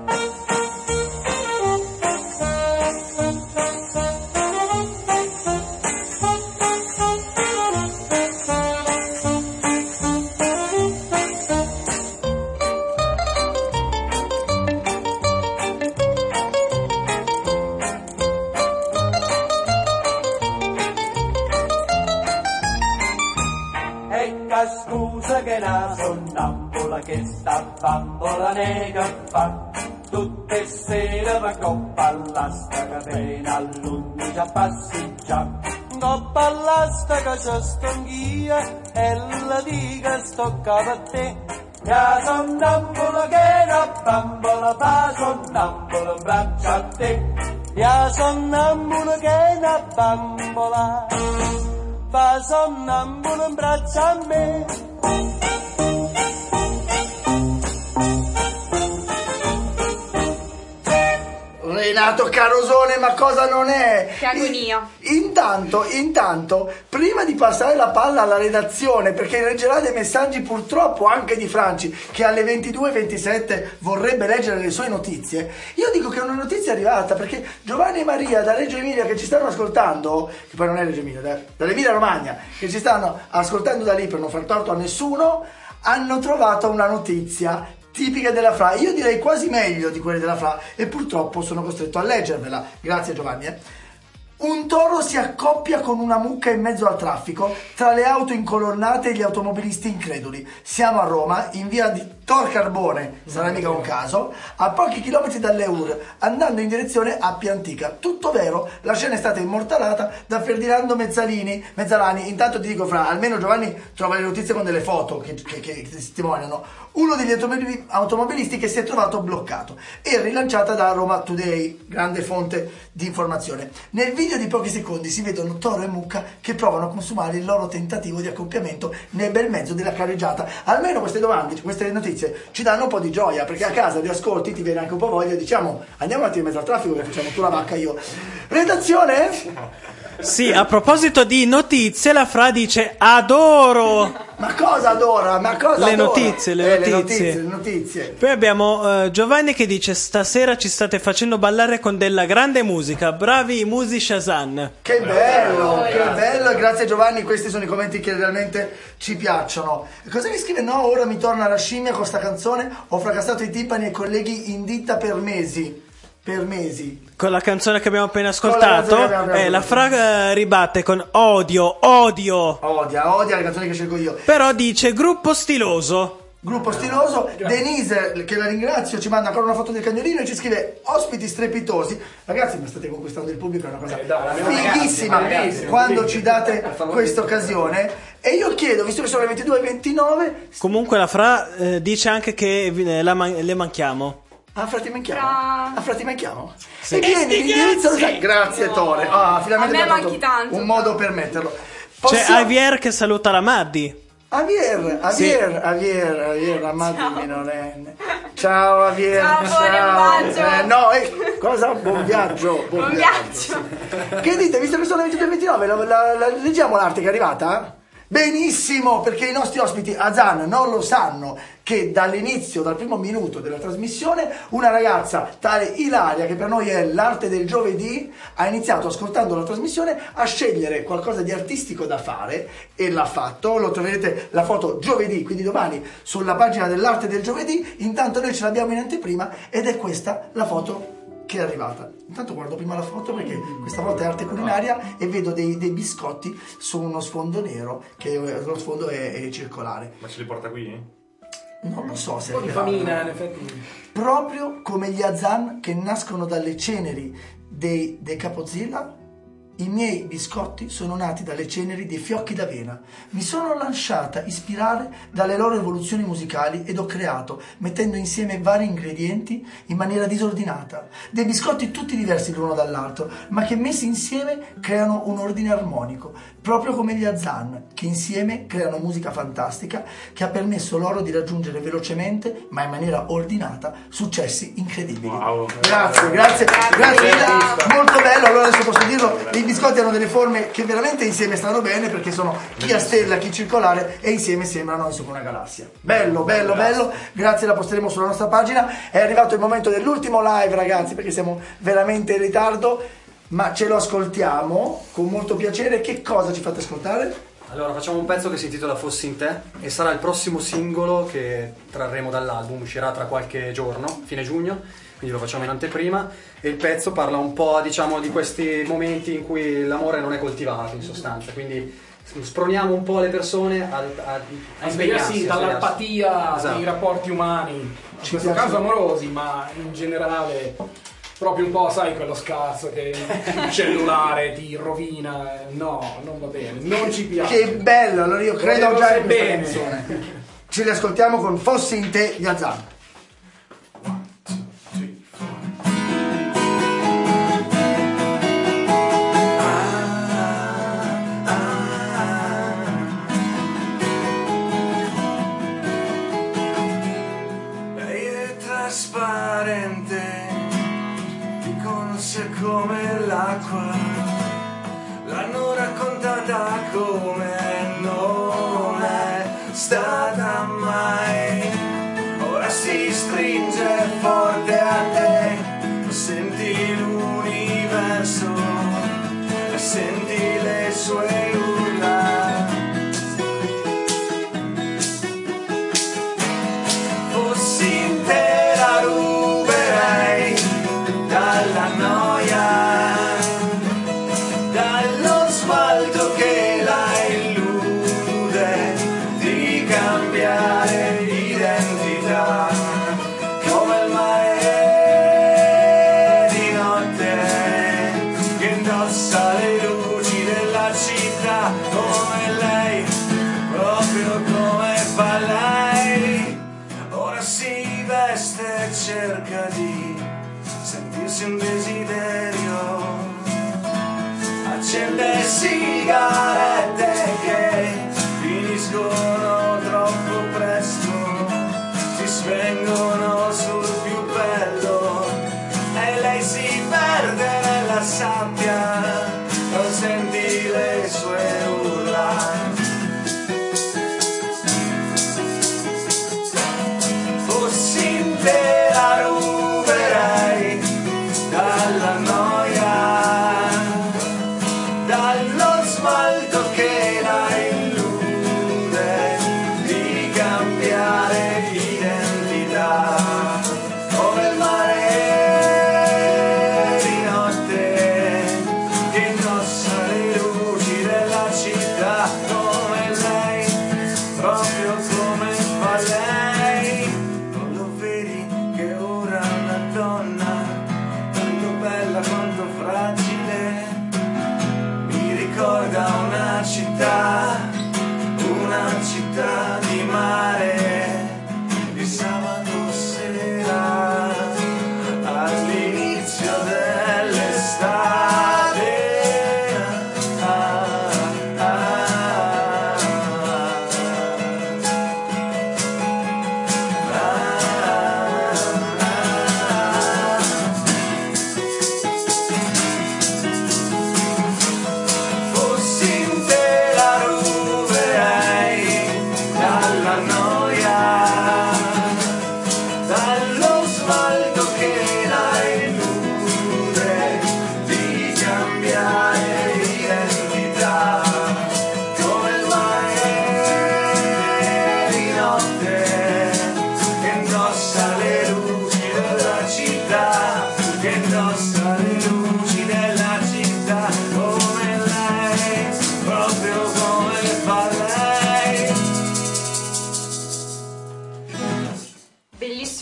Scusa che una sonnambula che sta bambola nega fa, tutte sere va coppa all'astraga, viene all'undici a passeggiare. Coppa all'astraga c'è stonchia e la dica stocca per te. Ya sonnambula che una bambola fa sonnambula in braccio a te. Ya sonnambula che una bambola fa sonnambula in braccio a me. Renato Carosone, ma cosa non è? Che agonia. Intanto, intanto, prima di passare la palla alla redazione, perché leggerà dei messaggi purtroppo anche di Franci, che alle ventidue e ventisette vorrebbe leggere le sue notizie, io dico che una notizia è arrivata, perché Giovanni e Maria da Reggio Emilia che ci stanno ascoltando, che poi non è Reggio Emilia, da, dall'Emilia Romagna, che ci stanno ascoltando da lì per non far torto a nessuno, hanno trovato una notizia tipica della F L A, io direi quasi meglio di quelle della F L A, e purtroppo sono costretto a leggervela. Grazie Giovanni. Eh. Un toro si accoppia con una mucca in mezzo al traffico, tra le auto incolonnate e gli automobilisti increduli. Siamo a Roma, in via di Tor Carbone, sarà mica un caso, a pochi chilometri dall'Eur, andando in direzione Appia Antica. Tutto vero, la scena è stata immortalata da Ferdinando Mezzalini, Mezzalani. Intanto ti dico, Fra, almeno Giovanni trova le notizie con delle foto che, che, che testimoniano. Uno degli automobilisti che si è trovato bloccato e rilanciata da Roma Today, grande fonte di informazione. Nel video di pochi secondi si vedono toro e mucca che provano a consumare il loro tentativo di accoppiamento nel bel mezzo della carreggiata. Almeno queste domande, queste notizie ci danno un po' di gioia, perché a casa li ascolti, ti viene anche un po' voglia, diciamo andiamo un attimo in mezzo al traffico che facciamo tu la vacca io. Redazione? Sì, a proposito di notizie, la Fra dice adoro. Ma cosa adora? Ma cosa le adora? notizie, le, eh, notizie. le notizie, le notizie. Poi abbiamo uh, Giovanni che dice stasera ci state facendo ballare con della grande musica, bravi i musi Shazam. Che bello, che bello, grazie Giovanni, questi sono i commenti che realmente ci piacciono. Cosa mi scrive? No, ora mi torna la scimmia con sta canzone, ho fracassato i timpani e colleghi in ditta per mesi. per mesi. Con la canzone che abbiamo appena Con la ascoltato, canzone che abbiamo eh, la ascoltato. Fra eh, ribatte con odio, odio. Odia, odia le canzoni che scelgo io. Però dice gruppo stiloso. Gruppo stiloso. Denise, che la ringrazio, ci manda ancora una foto del cagnolino e ci scrive ospiti strepitosi. Ragazzi, ma state conquistando il pubblico, è una cosa Eh, dai, fighissima ragazzi, ragazzi, quando ragazzi. ci date questa occasione. E io chiedo, visto che sono le ventidue e ventinove, Comunque la Fra eh, dice anche che eh, la man- le manchiamo. ah, frati manchiamo? Fra- Ah, frati manchiamo? Sì. E vieni, E sti inizio cazzi! da- grazie Tore. Ah, finalmente A me abbiamo manchi trovato tanto. un modo per metterlo. C'è Possiamo- Javier che saluta la Maddi. Javier, Javier, Javier, Javier, amata minorenne. Ciao Javier. Ciao, buon viaggio. Eh, no, eh, cosa? Buon viaggio. Buon, Buon viaggio. viaggio. Che dite, visto che sono le ventidue e ventinove, la, la, la, leggiamo l'arte che è arrivata? Benissimo, perché i nostri ospiti a Zan non lo sanno che dall'inizio, dal primo minuto della trasmissione, una ragazza tale Ilaria, che per noi è l'arte del giovedì, ha iniziato ascoltando la trasmissione a scegliere qualcosa di artistico da fare e l'ha fatto. Lo troverete la foto giovedì, quindi domani, sulla pagina dell'arte del giovedì. Intanto noi ce l'abbiamo in anteprima ed è questa la foto che è arrivata. Intanto guardo prima la foto perché questa volta è arte culinaria e vedo dei, dei biscotti su uno sfondo nero, che lo sfondo è, è circolare. Ma ce li porta qui? Non lo so se Un po' di arriveranno. famina, in effetti. Proprio come gli Azan che nascono dalle ceneri dei, dei Capozilla, i miei biscotti sono nati dalle ceneri dei fiocchi d'avena. Mi sono lasciata ispirare dalle loro evoluzioni musicali ed ho creato, mettendo insieme vari ingredienti in maniera disordinata, dei biscotti tutti diversi l'uno dall'altro, ma che messi insieme creano un ordine armonico, proprio come gli Azan, che insieme creano musica fantastica che ha permesso loro di raggiungere velocemente, ma in maniera ordinata, successi incredibili. Wow. Grazie, grazie, grazie, Ida. Molto bello. Allora adesso posso dirlo, i biscotti hanno delle forme che veramente insieme stanno bene, perché sono chi a stella, chi circolare, e insieme sembrano insomma una galassia. Bello, bello, bello. Grazie, la posteremo sulla nostra pagina. È arrivato il momento dell'ultimo live, ragazzi, perché siamo veramente in ritardo, ma ce lo ascoltiamo con molto piacere. Che cosa ci fate ascoltare? Allora, facciamo un pezzo che si intitola Fossi in te e sarà il prossimo singolo che trarremo dall'album, uscirà tra qualche giorno, fine giugno, quindi lo facciamo in anteprima, e il pezzo parla un po', diciamo, di questi momenti in cui l'amore non è coltivato, in sostanza, quindi sproniamo un po' le persone a, a, a impegnarsi, Sì, a dall'apatia Esatto. dei rapporti umani, in Ci questo piace. caso amorosi, ma in generale proprio un po', sai, quello scarso che il cellulare ti rovina. No, non va bene, non ci piace. Che bello, allora io credo Volevo già in questa bene. canzone. Ce li ascoltiamo con Fossi in te di Azan. Lei è trasparente, ti conosce come l'acqua, l'hanno raccontata come non è stata mai. Ora si stringe forte a te, senti l'universo e senti le sue urla. Fossi in te la ruberei dalla noia, dallo smalto che la illude, di cambiare identità come il mare di notte che indossa le luci della città, come lei, proprio come fa lei. Ora si veste e cerca di sentirsi un desiderio, accende sigarette che finiscono troppo presto, si spengono sul più bello e lei si perde nella sabbia, non senti le sue urla. Fossi in te la ruberei dalla noia, dallo smalto che la illude, di cambiare identità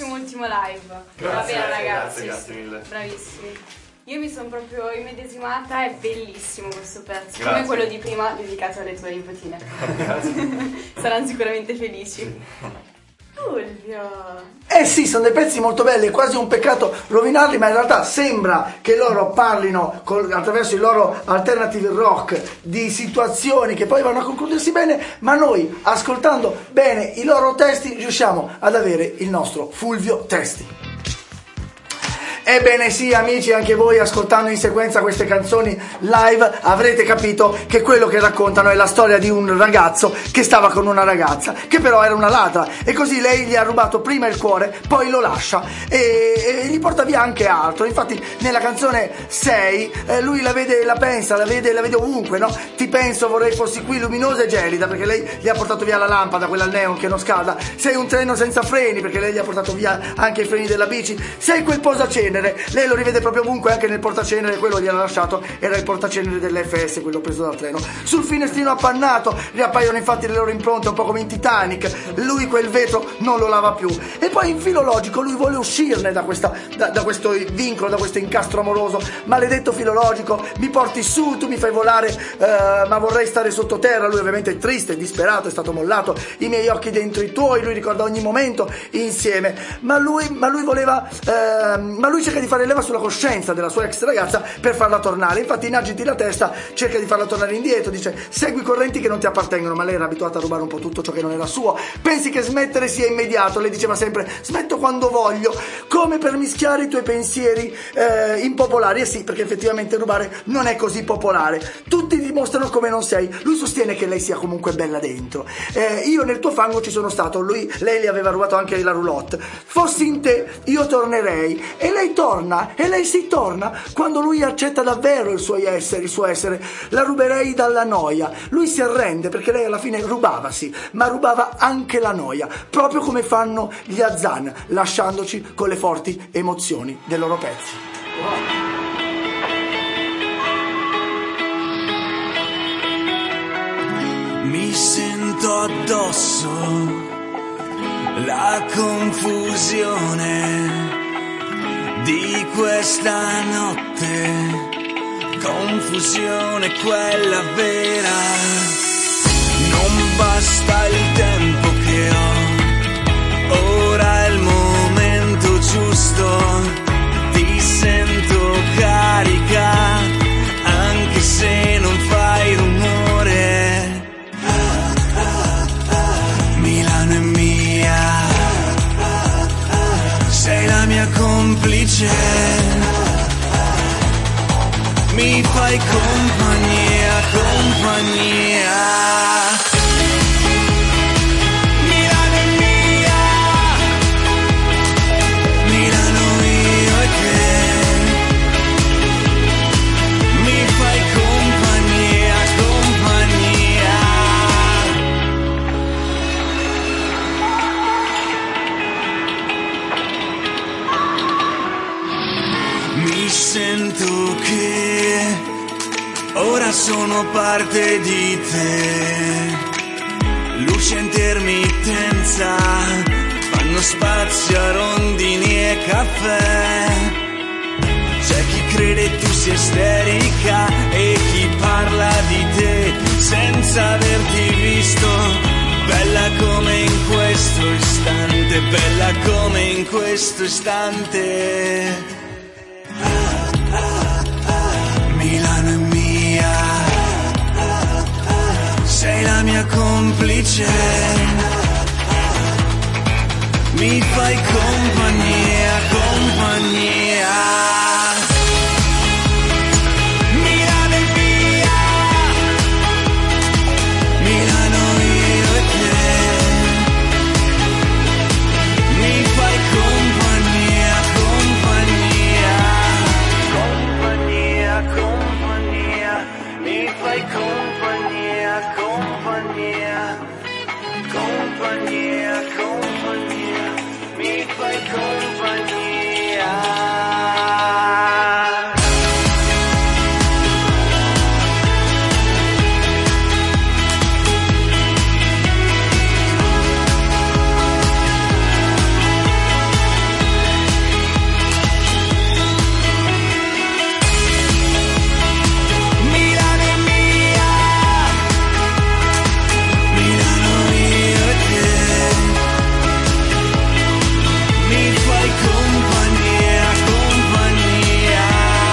bellissimo ultimo live. Grazie, Davvero grazie, ragazzi. grazie mille. Bravissimi. Io mi sono proprio immedesimata, è bellissimo questo pezzo. Grazie. Come quello di prima dedicato alle tue nipotine. Saranno sicuramente felici. Fulvio. Eh sì, sono dei pezzi molto belli, è quasi un peccato rovinarli, ma in realtà sembra che loro parlino col, attraverso il loro alternative rock di situazioni che poi vanno a concludersi bene, ma noi ascoltando bene i loro testi riusciamo ad avere il nostro Fulvio Testi. Ebbene sì, amici, anche voi ascoltando in sequenza queste canzoni live avrete capito che quello che raccontano è la storia di un ragazzo che stava con una ragazza che però era una ladra, e così lei gli ha rubato prima il cuore, poi lo lascia e, e gli porta via anche altro. Infatti nella canzone sei eh, lui la vede, la pensa, la vede, la vede ovunque, no? Ti penso, vorrei fossi qui luminosa e gelida, perché lei gli ha portato via la lampada, quella al neon che non scalda. Sei un treno senza freni, perché lei gli ha portato via anche i freni della bici. Sei quel posacenere, lei lo rivede proprio ovunque, anche nel portacenere. Quello gliel'ha lasciato, era il portacenere dell'F S, quello preso dal treno. Sul finestrino appannato riappaiono infatti le loro impronte, un po' come in Titanic. Lui quel vetro non lo lava più. E poi in filologico lui vuole uscirne da, questa, da, da questo vincolo, da questo incastro amoroso. Maledetto filologico, mi porti su, tu mi fai volare, eh, ma vorrei stare sottoterra. Lui ovviamente è triste, disperato, è stato mollato, i miei occhi dentro i tuoi, lui ricorda ogni momento insieme. Ma lui, ma lui voleva, eh, ma lui cerca di fare leva sulla coscienza della sua ex ragazza per farla tornare. Infatti inagiti la testa, cerca di farla tornare indietro, dice segui correnti che non ti appartengono, ma lei era abituata a rubare un po' tutto ciò che non era suo. Pensi che smettere sia immediato, lei diceva sempre smetto quando voglio, come per mischiare i tuoi pensieri eh, impopolari. E sì, perché effettivamente rubare non è così popolare, tutti dimostrano come non sei. Lui sostiene che lei sia comunque bella dentro. eh, io nel tuo fango ci sono stato, lui, lei le aveva rubato anche la roulotte. Fossi in te io tornerei, e lei torna, e lei si torna quando lui accetta davvero il suo essere, il suo essere. La ruberei dalla noia. Lui si arrende perché lei alla fine rubava, sì, ma rubava anche la noia, proprio come fanno gli Azan, lasciandoci con le forti emozioni dei loro pezzi. Wow. Mi sento addosso la confusione di questa notte, confusione quella vera. Non basta il tempo che ho, ora è il momento giusto. Ti sento carica, anche se non fai rumore. Milano è mia, sei la mia complice, mi fai compagnia, compagnia. Milano è mia, Milano io e te, mi fai compagnia, compagnia. Mi sento che ora sono parte di te. Luce a intermittenza fanno spazio a rondini e caffè. C'è chi crede tu sia isterica e chi parla di te senza averti visto. Bella come in questo istante, bella come in questo istante. Milano è mia, sei la mia complice, mi fai compagnia, compagnia. Milano è mia, Milano io e te, mi fai compagnia, compagnia. Compagnia, compagnia, mi fai compagnia, compagnia. Compagnia, compagnia, mi fai compagnia. fai compagnia, compagnia.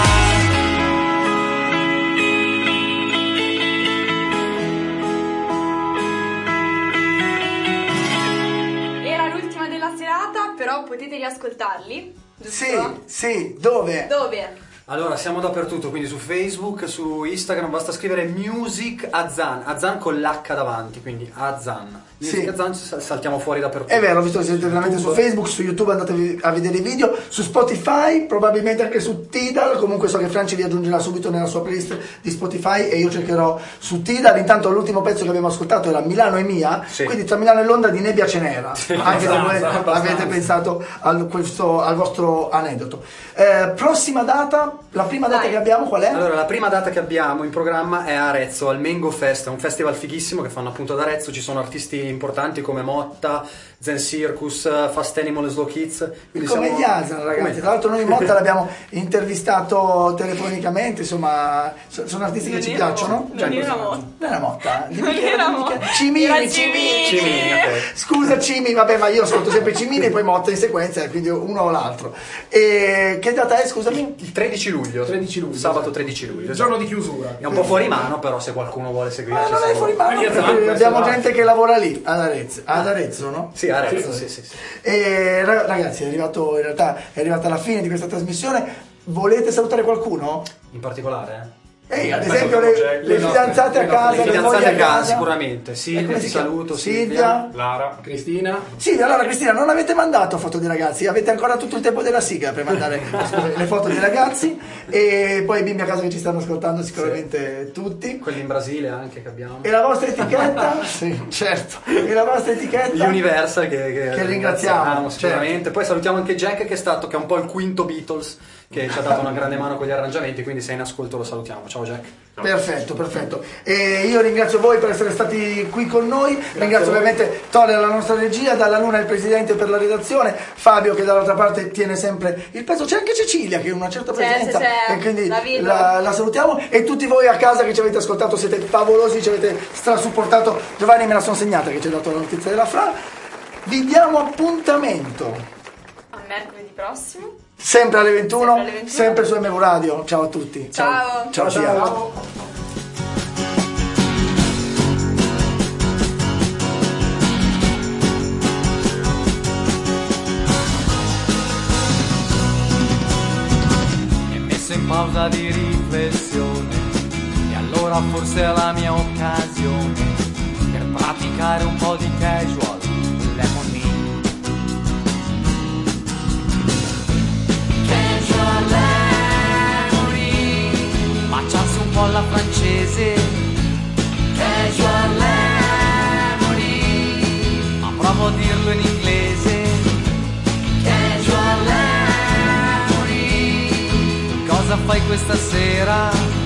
Era l'ultima della serata, però potete riascoltarli, giusto? Sì, sì, dove? Dove? Allora, siamo dappertutto, quindi su Facebook, su Instagram, basta scrivere Music Azan, Azan con l'H davanti, quindi Azan. Music Sì. Azan, saltiamo fuori dappertutto. È vero, ho visto che siete veramente su Facebook, su YouTube andate a vedere i video, su Spotify, probabilmente anche su Tidal, comunque so che Franci vi aggiungerà subito nella sua playlist di Spotify e io cercherò su Tidal. Intanto l'ultimo pezzo che abbiamo ascoltato era Milano e Mia, Sì. quindi tra Milano e Londra di nebbia ce n'era, Sì, anche se voi abbastanza, avete abbastanza. pensato al, questo, al vostro aneddoto. Eh, prossima data, la prima data Dai. che abbiamo qual è? Allora, la prima data che abbiamo in programma è a Arezzo, al Mengo Fest, è un festival fighissimo che fanno appunto ad Arezzo, ci sono artisti importanti come Motta, Zen Circus, Fast Animal e Slow Kids. Quindi Come siamo- gli Asano, ragazzi. Come- Tra l'altro noi Motta l'abbiamo intervistato telefonicamente, insomma, so- sono artisti Non che ci era piacciono. Motta, non era Motta. Non era Motta. Dimmi Non che era- era dimmi che- Motta. Cimini, Era Cimini. Cimini, ok. Scusa Cimini, vabbè, ma io ascolto sempre Cimini e poi Motta in sequenza, quindi uno o l'altro. E che data è, scusami? Il tredici luglio. tredici luglio. Sabato tredici luglio. Il giorno di chiusura. È un po' fuori mano, però se qualcuno vuole seguirci. Ma non è se- fuori mano, Perché perché esatto, abbiamo esatto. gente che lavora lì, ad Arezzo, ad Arezzo, no? Sì, Arezzo, sì, sì, sì. E ra- ragazzi, è arrivato in realtà è arrivata la fine di questa trasmissione. Volete salutare qualcuno? In particolare, Ehi, ad Beh, esempio beh, le, Jack, le le nostre- fidanzate a le casa, nostre- le le mogli fidanzate a a casa casa. sicuramente. E Silvia, come ti si chiama? saluto. Silvia. Lara. Cristina. Silvia, allora Cristina, non avete mandato foto dei ragazzi, avete ancora tutto il tempo della sigla per mandare scusa, le foto dei ragazzi e poi i bimbi a casa che ci stanno ascoltando sicuramente tutti. Quelli in Brasile anche che abbiamo. E la vostra etichetta? Sì, certo. E la vostra etichetta? Universal che, che, Che ringraziamo, sicuramente. certo. Poi salutiamo anche Jack che è stato, che è un po' il quinto Beatles, che ci ha dato una grande mano con gli arrangiamenti, quindi se è in ascolto lo salutiamo. Ciao Jack. Perfetto, perfetto. E io ringrazio voi per essere stati qui con noi, ringrazio ovviamente Tore la nostra regia, Dalla Luna il presidente per la redazione, Fabio che dall'altra parte tiene sempre il peso, c'è anche Cecilia che ha una certa C'è, presenza c'è, c'è. e quindi La vedo. la, la salutiamo e tutti voi a casa che ci avete ascoltato siete favolosi, ci avete strasupportato. Giovanni me la sono segnata che ci ha dato la notizia della Fra. Vi diamo appuntamento A mercoledì prossimo. sempre alle ventuno, Sempre alle ventuno. sempre su M V Radio. Ciao a tutti. Ciao. Ciao, Cia. Ciao. Mi è messo in pausa di riflessione e allora forse è la mia occasione per praticare un po' di casual lemony. Casual lemony, baciarsi un po' alla francese. Casual lemony, ma provo a dirlo in inglese. Casual lemony, cosa fai questa sera?